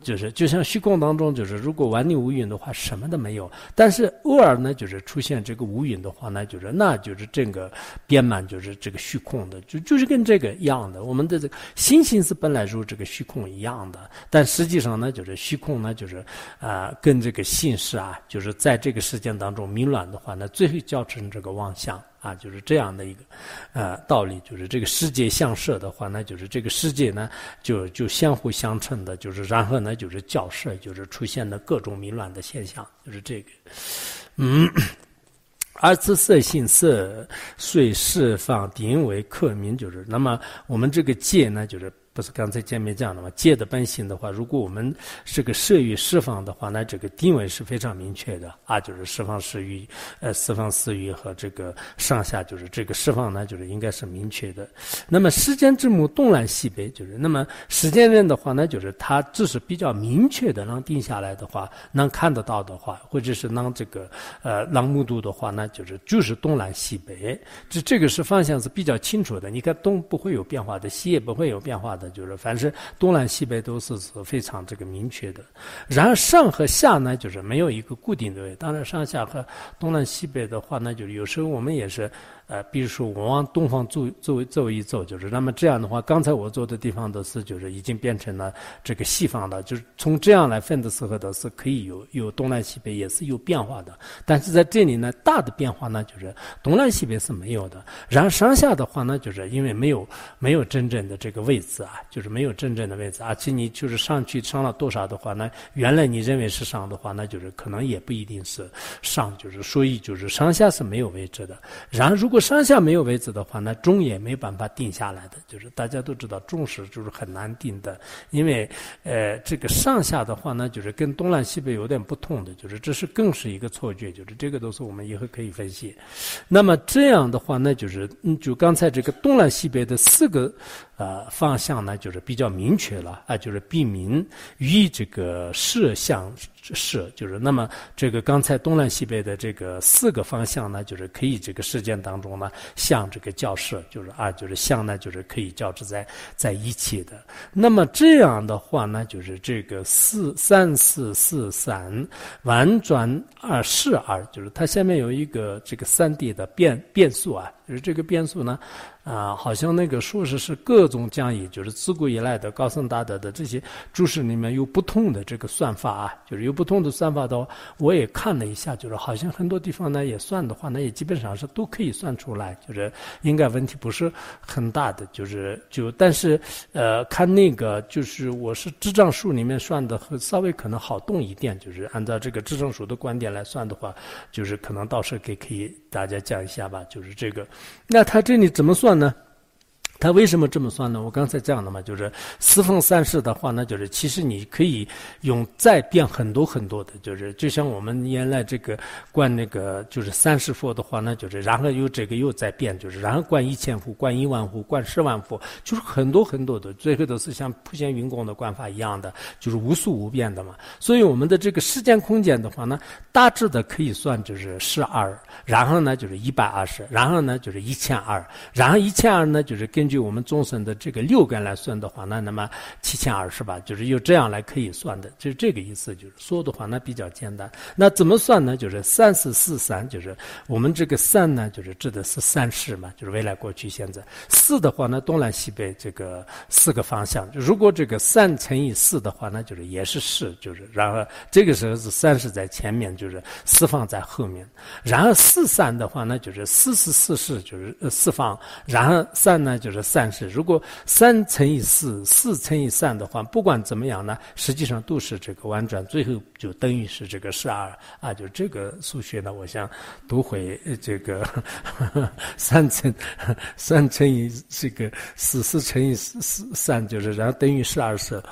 S1: 就是就像虚空当中，就是如果万里无云的话，什么都没有。但是偶尔呢，就是出现这个无云的话呢，就是那就是整个遍满就是这个虚空的，就就是跟这个一样的。我们的这个心性是本来如这个虚空一样的，但实际上呢，就是虚空呢，就是啊、呃，跟这个心识啊，就是在这个时间当中迷乱的话呢，最后造成这个妄想。啊，就是这样的一个，呃，道理，就是这个世界相摄的话呢，就是这个世界呢，就就相互相称的，就是然后呢，就是交摄，就是出现了各种迷乱的现象，就是这个，嗯，而此色性色，遂释放定为客名，就是那么我们这个界呢，就是。不是刚才前面讲的吗？界的本性的话，如果我们这个摄欲释放的话，那这个定位是非常明确的啊，就是释放食欲，呃，释放私欲和这个上下，就是这个释放呢，就是应该是明确的。那么时间之母东南西北，就是那么时间人的话呢，就是它只是比较明确的能定下来的话，能看得到的话，或者是能这个呃能目睹的话呢，就是就是东南西北，这这个是方向是比较清楚的。你看东不会有变化的，西也不会有变化的。就是凡是东南西北都是非常这个明确的，然而上和下呢，就是没有一个固定的位。当然上下和东南西北的话呢，就是有时候我们也是呃，比如说我往东方走走走一走，就是那么这样的话，刚才我走的地方都是就是已经变成了这个西方的，就是从这样来分的时候都是可以有有东南西北，也是有变化的。但是在这里呢，大的变化呢，就是东南西北是没有的。然后上下的话呢，就是因为没有没有真正的这个位置啊。就是没有真正的位置，而且你就是上去上了多少的话呢？原来你认为是上的话，那就是可能也不一定是上，就是所以就是上下是没有位置的。然后如果上下没有位置的话，那中也没有办法定下来的。就是大家都知道中时就是很难定的，因为呃这个上下的话呢，就是跟东南西北有点不同的，就是这是更是一个错觉，就是这个都是我们以后可以分析。那么这样的话呢，就是嗯，就刚才这个东南西北的四个呃方向呢，就是比较明确了啊，就是避民与这个摄相摄，就是那么这个刚才东南西北的这个四个方向呢，就是可以这个事件当中呢，像这个交摄，就是啊，就是相呢，就是可以交织在在一起的。那么这样的话呢，就是这个四三四四三婉转二是二，就是它下面有一个这个三 D 的变变数啊，就是这个变数呢。啊、呃，好像那个说是是各种讲义，就是自古以来的高僧大德的这些注释里面有不同的这个算法啊，就是有不同的算法的话，我也看了一下，就是好像很多地方呢也算的话，那也基本上是都可以算出来，就是应该问题不是很大的，就是就但是呃看那个就是我是智障数里面算的稍微可能好动一点，就是按照这个智障数的观点来算的话，就是可能到时候可以可以大家讲一下吧，就是这个，那他这里怎么算呢？他为什么这么算呢？我刚才讲的嘛，就是四分三世的话呢，就是其实你可以用再变很多很多的，就是就像我们原来这个观那个就是三十佛的话呢，就是然后又这个又再变，就是然后观一千佛、观一万佛、观十万佛，就是很多很多的，最后都是像普贤云功的观法一样的，就是无数无边的嘛。所以我们的这个时间空间的话呢，大致的可以算就是十二，然后呢就是一百二十，然后呢就是一千二，然后一千二呢就是根据我们众生的这个六根来算的话，那那么七千二是吧？就是有这样来可以算的，就是这个意思。就是说的话，那比较简单。那怎么算呢？就是三四四三，就是我们这个三呢，就是指的是三世嘛，就是未来、过去、现在。四的话呢，东南西北这个四个方向。如果这个三乘以四的话，那就是也是世，就是然后这个时候是三是在前面，就是四方在后面。然后四三的话呢，就是四四四世，就是四方。然后三呢，就是三世。如果三乘以四，四乘以三的话，不管怎么样呢，实际上都是这个婉转，最后就等于是这个十二啊。就这个数学呢，我想都会这个呵呵三乘三乘以这个四，四乘以四三，就是然后等于十二是。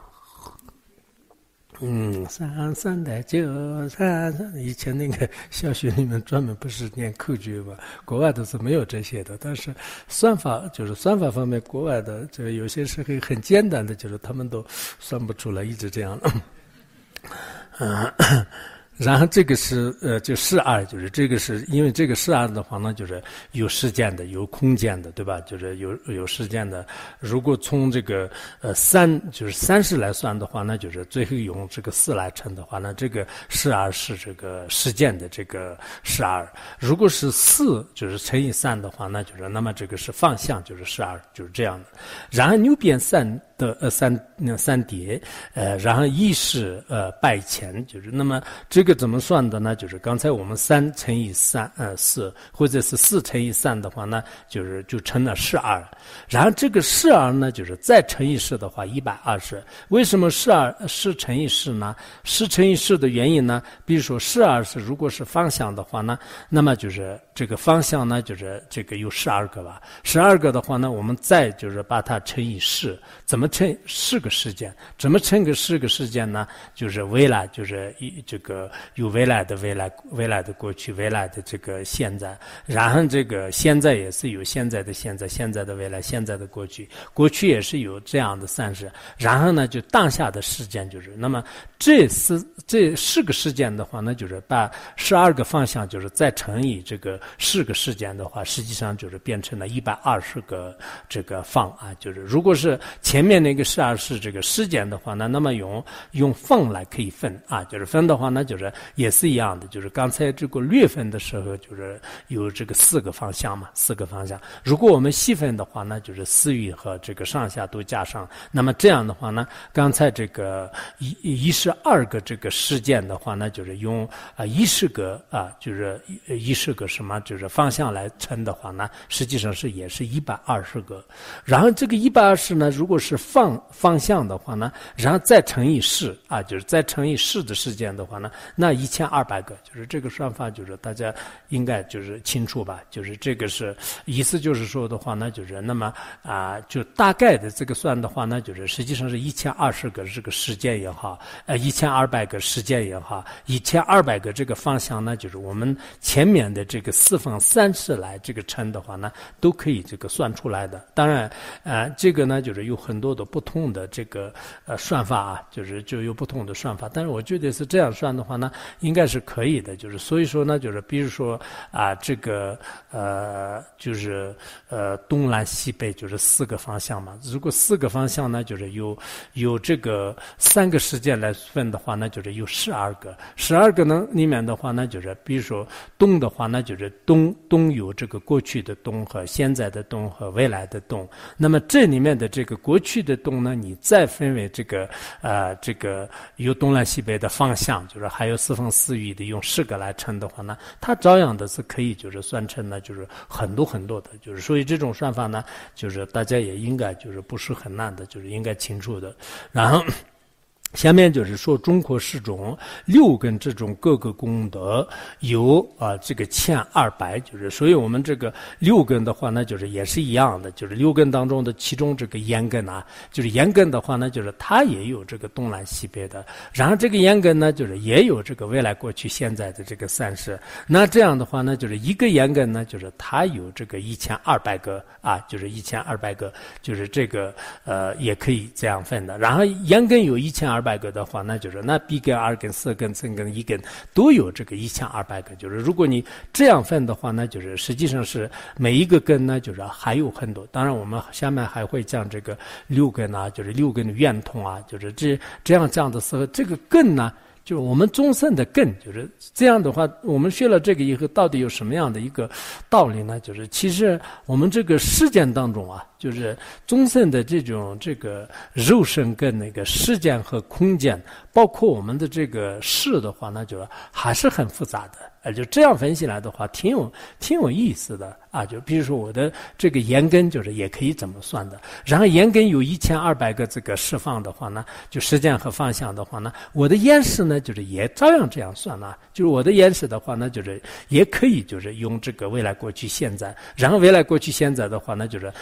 S1: 嗯，三三的九三三，以前那个小学里面专门不是念口诀嘛，国外都是没有这些的。但是算法就是算法方面，国外的这有些是很很简单的，就是他们都算不出来，一直这样。嗯， 然后这个是呃，就视二，就是这个是因为这个视二的话呢，就是有时间的，有空间的，对吧？就是有有时间的。如果从这个呃三就是三十来算的话，那就是最后用这个四来乘的话，那这个视二是这个时间的这个视二。如果是四就是乘以三的话，那就是那么这个是方向就是视二，就是这样的。然后牛变三的呃三三叠呃，然后一是呃拜前，就是那么这个怎么算的呢？就是刚才我们三乘以三呃四，或者是四乘以三的话呢，就是就乘了十二。然后这个十二呢，就是再乘以十的话一百二十。为什么十二十乘以十呢？十乘以十的原因呢？比如说十二是如果是方向的话呢，那么就是这个方向呢，就是这个有十二个吧。十二个的话呢，我们再就是把它乘以十，怎么乘十个时间？怎么乘个十个时间呢？就是未来，就是一这个有未来的未来，未来的过去，未来的这个现在，然后这个现在也是有现在的现在，现在的未来，现在的过去，过去也是有这样的三十，然后呢，就当下的时间就是，那么这四这十个时间的话呢，就是把十二个方向就是再乘以这个十个时间的话，实际上就是变成了一百二十个这个方啊，就是如果是前面那个十二是这个时间的话呢，那么用用方来可以分啊，就是分的话呢，就是也是一样的，就是刚才这个略分的时候就是有这个四个方向嘛，四个方向。如果我们细分的话呢，就是思域和这个上下都加上，那么这样的话呢，刚才这个一一十二个这个事件的话呢，就是用啊一十个啊，就是一十个什么就是方向来乘的话呢，实际上是也是一百二十个。然后这个一百二十呢，如果是方方向的话呢，然后再乘以十啊，就是再乘以十的时间的话呢，那一千二百个，就是这个算法，就是大家应该就是清楚吧？就是这个是意思就是说的话呢，就是那么啊、呃，就大概的这个算的话呢，就是实际上是一千二十个这个时间也好，呃，一千二百个时间也好，一千二百个这个方向呢，就是我们前面的这个四分三十来这个乘的话呢，都可以这个算出来的。当然，呃，这个呢就是有很多的不同的这个呃算法啊，就是就有不同的算法。但是我觉得是这样算的话呢，应该是可以的。就是所以说呢，就是比如说啊，这个呃，就是呃东南西北就是四个方向嘛。如果四个方向呢，就是有有这个三个时间来分的话呢，就是有十二个。十二个呢里面的话呢，就是比如说东的话呢，就是东东有这个过去的东和现在的东和未来的东。那么这里面的这个过去的东呢，你再分为这个呃这个有东南西北的方向，就是还有四分四域的，用十个来乘的话呢，它照样的是可以就是算成呢，就是很多很多的，就是所以这种算法呢，就是大家也应该就是不是很难的，就是应该清楚的。然后下面就是说中国十种六根这种各个功德有啊这个千二百，就是所以我们这个六根的话呢，就是也是一样的，就是六根当中的其中这个眼根啊，就是眼根的话呢，就是它也有这个东南西北的，然后这个眼根呢，就是也有这个未来过去现在的这个三十。那这样的话呢，就是一个眼根呢，就是它有这个一千二百个啊，就是一千二百个，就是这个呃也可以这样分的。然后眼根有一千二百个的话，那就是那 B 根、二根、四根、三根、一根都有这个一千二百个。就是如果你这样分的话呢，就是实际上是每一个根呢，就是还有很多。当然，我们下面还会讲这个六根啊，就是六根的圆通啊，就是这这样这样的时候，这个根呢。就是我们终身的根，就是这样的话，我们学了这个以后，到底有什么样的一个道理呢？就是其实我们这个事件当中啊，就是终身的这种这个肉身跟那个时间和空间，包括我们的这个事的话呢，就是还是很复杂的。呃，就这样分析来的话，挺有挺有意思的啊。就比如说我的这个眼根，就是也可以这么算的。然后眼根有一千二百个这个释放的话呢，就时间和方向的话呢，我的眼识呢，就是也照样这样算啊。就是我的眼识的话呢，就是也可以就是用这个未来过去现在，然后未来过去现在的话呢，就是它也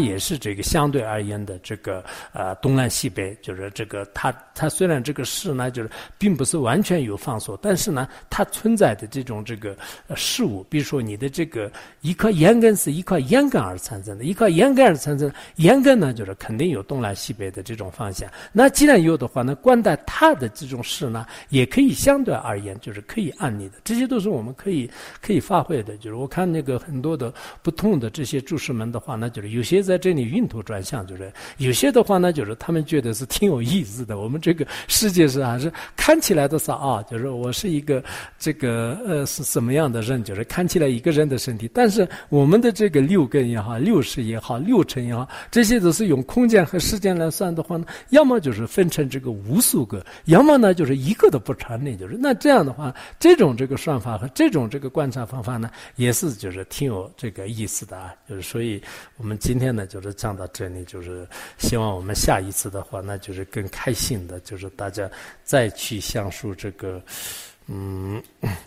S1: 也是这个相对而言的这个呃东南西北，就是这个它它虽然这个事呢就是并不是完全有方所，但是呢它存在的这种这个呃事物，比如说你的这个一颗岩根是一块岩根而产生的，一块岩根而产生的岩根呢就是肯定有东南西北的这种方向。那既然有的话呢，观待它的这种事呢，也可以相对而言就是可以按你的，这些都是我们可以可以发挥的。就是我看那个很多的不同的这些注释们的话呢，就是有些在这里晕头转向，就是有些的话呢，就是他们觉得是挺有意思的。我们这个世界是还是看起来的是啊，就是我是一个这个呃是什么样的人，就是看起来一个人的身体，但是我们的这个六根也好，六识也好，六尘也好，这些都是用空间和时间来算的话呢，要么就是分成这个无数个，要么呢就是一个都不成立，就是那这样的话，这种这个算法和这种这个观察方法呢，也是就是挺有这个意思的啊。就是所以我们今天呢就是讲到这里，就是希望我们下一次的话那就是更开心的，就是大家再去详述这个嗯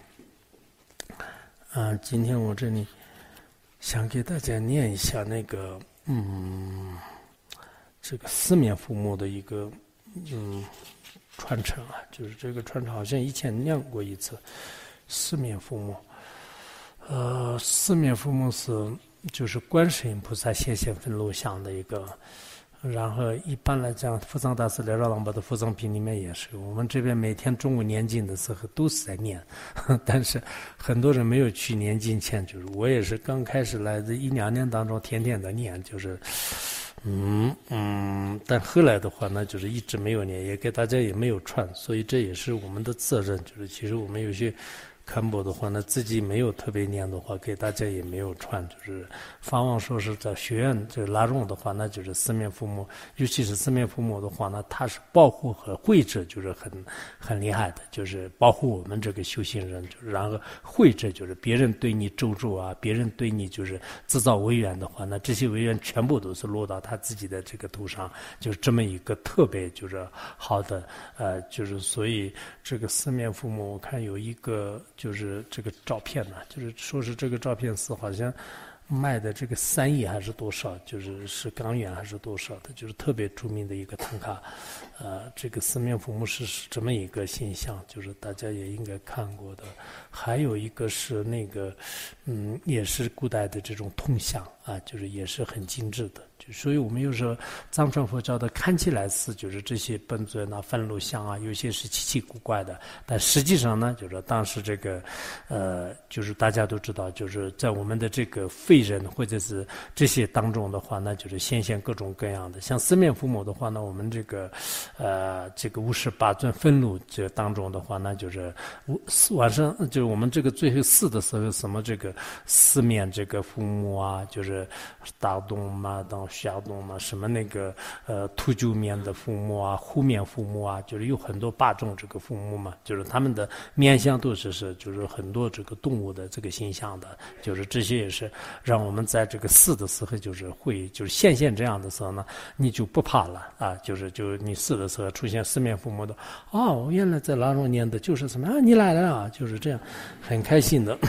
S1: 啊，今天我这里想给大家念一下那个嗯这个四面父母的一个嗯传承啊，就是这个传承好像以前念过一次四面父母。呃，四面父母是就是观世音菩萨显现分录像的一个，然后一般来讲，扶藏大师来绕朗巴的扶藏品里面也是，我们这边每天中午念经的时候都是在念，但是很多人没有去念经前，就是我也是刚开始来的一两年当中天天的念，就是嗯嗯，但后来的话呢，就是一直没有念，也给大家也没有传，所以这也是我们的责任，就是其实我们有些看播的话呢，自己没有特别念的话，给大家也没有传。就是法王说是在学院就是拉拢的话，那就是四面父母，尤其是四面父母的话呢，他是保护和慧者，就是很很厉害的，就是保护我们这个修行人。就是然后慧者就是别人对你咒诅啊，别人对你就是制造违缘的话，那这些违缘全部都是落到他自己的这个头上，就是这么一个特别就是好的呃，就是所以这个四面父母，我看有一个。就是这个照片呢，就是说是这个照片是好像卖的这个三亿还是多少，就是是港元还是多少的，就是特别著名的一个唐卡。呃，这个四面佛母是是这么一个现象，就是大家也应该看过的。还有一个是那个，嗯，也是古代的这种铜像啊，就是也是很精致的。就所以我们有时候藏传佛教的看起来是就是这些本尊啊、分录像啊，有些是奇奇怪怪的，但实际上呢，就是当时这个，呃，就是大家都知道，就是在我们的这个废人或者是这些当中的话，那就是显现各种各样的。像四面佛母的话呢，我们这个，呃，这个五十八尊分录这当中的话，那就是晚上就是我们这个最后四的时候，什么这个四面这个父母啊，就是大东马当。下动嘛，什么那个呃秃鹫面的父母啊，虎面父母啊，就是有很多八种这个父母嘛，就是他们的面相都是是就是很多这个动物的这个形象的，就是这些也是让我们在这个死的时候就是会就是现现这样的时候呢，你就不怕了啊，就是就你死的时候出现四面父母的，哦，原来在哪种年的就是什么啊，你来了啊，就是这样，很开心的。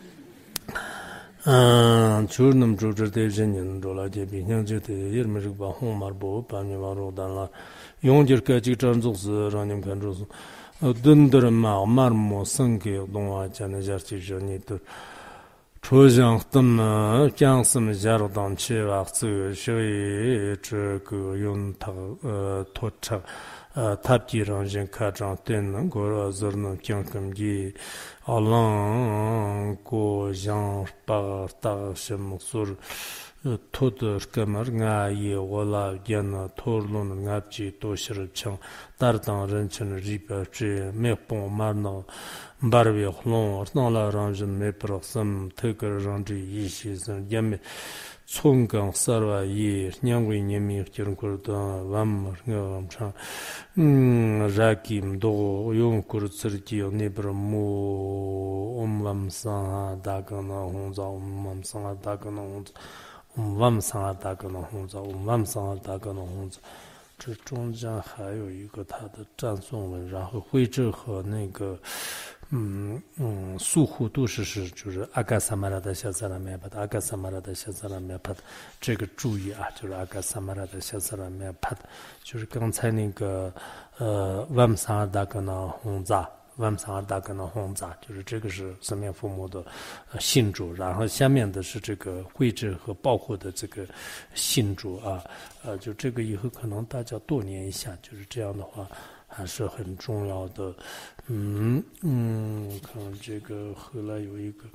S1: 嗯，就是那么做这对人人做了这边像这对也没这个把红马不把你往肉蛋了，用就是个这个这种是让你们看就是，呃，等的人嘛，马么生给动啊，讲那些其实你都，出现的嘛，讲什么家了当起啊，这所以这个用它呃拖车。呃，他既让人看上对能够让人能讲根基，阿郎过像把大什么说，呃，托的干嘛爱也我啦，也那托论爱去多些人强，但当人群的里边这没帮忙呢，把这个弄，那了让人没不了什么，特个让这一些人也没。从刚三万一，两位年民就是过的万么个往上，嗯，热金多用过自己有那边么，我们晚上大概那红枣，我们晚上大概那红枣，我们晚上大概那红枣，我们晚上大概那红枣。这中间还有一个它的赞颂文，然后徽州和那个嗯嗯，苏护都是是就是阿嘎萨玛拉的小萨拉梅帕的阿嘎萨玛拉的小萨拉梅帕的这个注意啊，就是阿嘎萨玛拉的小萨拉梅帕的，就是刚才那个呃万萨尔达格纳轰炸。万萨尔达格纳轰炸，就是这个是四面父母的呃信主，然后下面的是这个绘制和保护的这个信主啊，呃，就这个以后可能大家多念一下，就是这样的话还是很重要的。嗯嗯，我看这个后来有一个，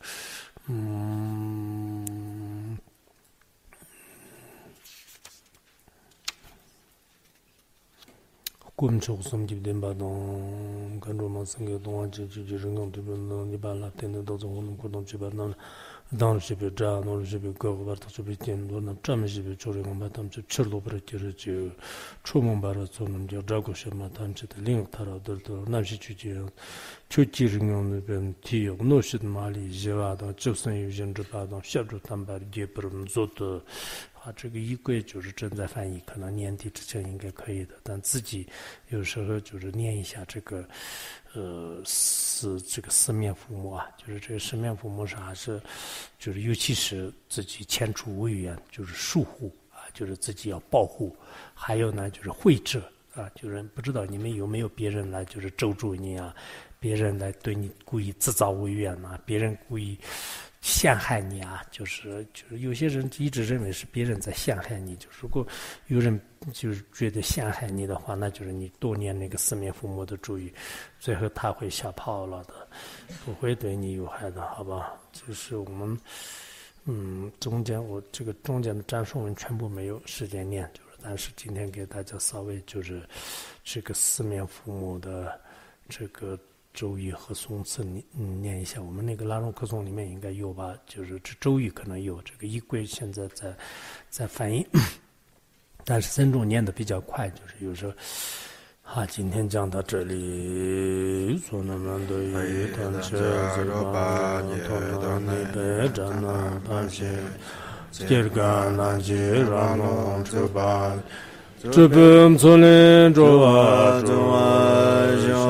S1: 嗯。꿈 초som 집된 바동 간로만 생겨 동안 지지지 정경 되면 니발라 때는 더 좋은 거동 집안은 당시에 자 노르집에 거고 버터 집에 된도는 점집에 조령만 받담 저 철로 버렸지 초문 바로 좀 저자고 셔마 단체들 링 타라들도 남시 주지 주지 정경은 티요 노시 말이 제와도 접선 유전 주바도 셔주 담발 제브름 조도啊，这个衣柜就是正在翻译，可能年底之前应该可以的，但自己有时候就是念一下这个，呃，四这个四面父母啊，就是这个四面父母是还是，就是尤其是自己迁出无缘，就是疏护啊，就是自己要保护，还有呢就是会者啊，就是不知道你们有没有别人来就是咒住你啊，别人来对你故意自造无缘啊，别人故意。陷害你啊，就是就是有些人一直认为是别人在陷害你，就如果有人就是觉得陷害你的话，那就是你多念那个四面父母的注意，最后他会吓跑了的，不会对你有害的，好吧？就是我们嗯中间我这个中间的赞颂文全部没有时间念，就是但是今天给大家稍微就是这个四面父母的这个。周易和宋词你嗯念一下，我们那个拉荣课诵里面应该有吧？就是这周易可能有，这个衣柜现在在在翻译，但是僧众念的比较快，就是有时候啊，今天讲到这里，说那么多一段车子吧，托那你别站那半些，今儿个那些让侬这把，这本村里做啊做啊。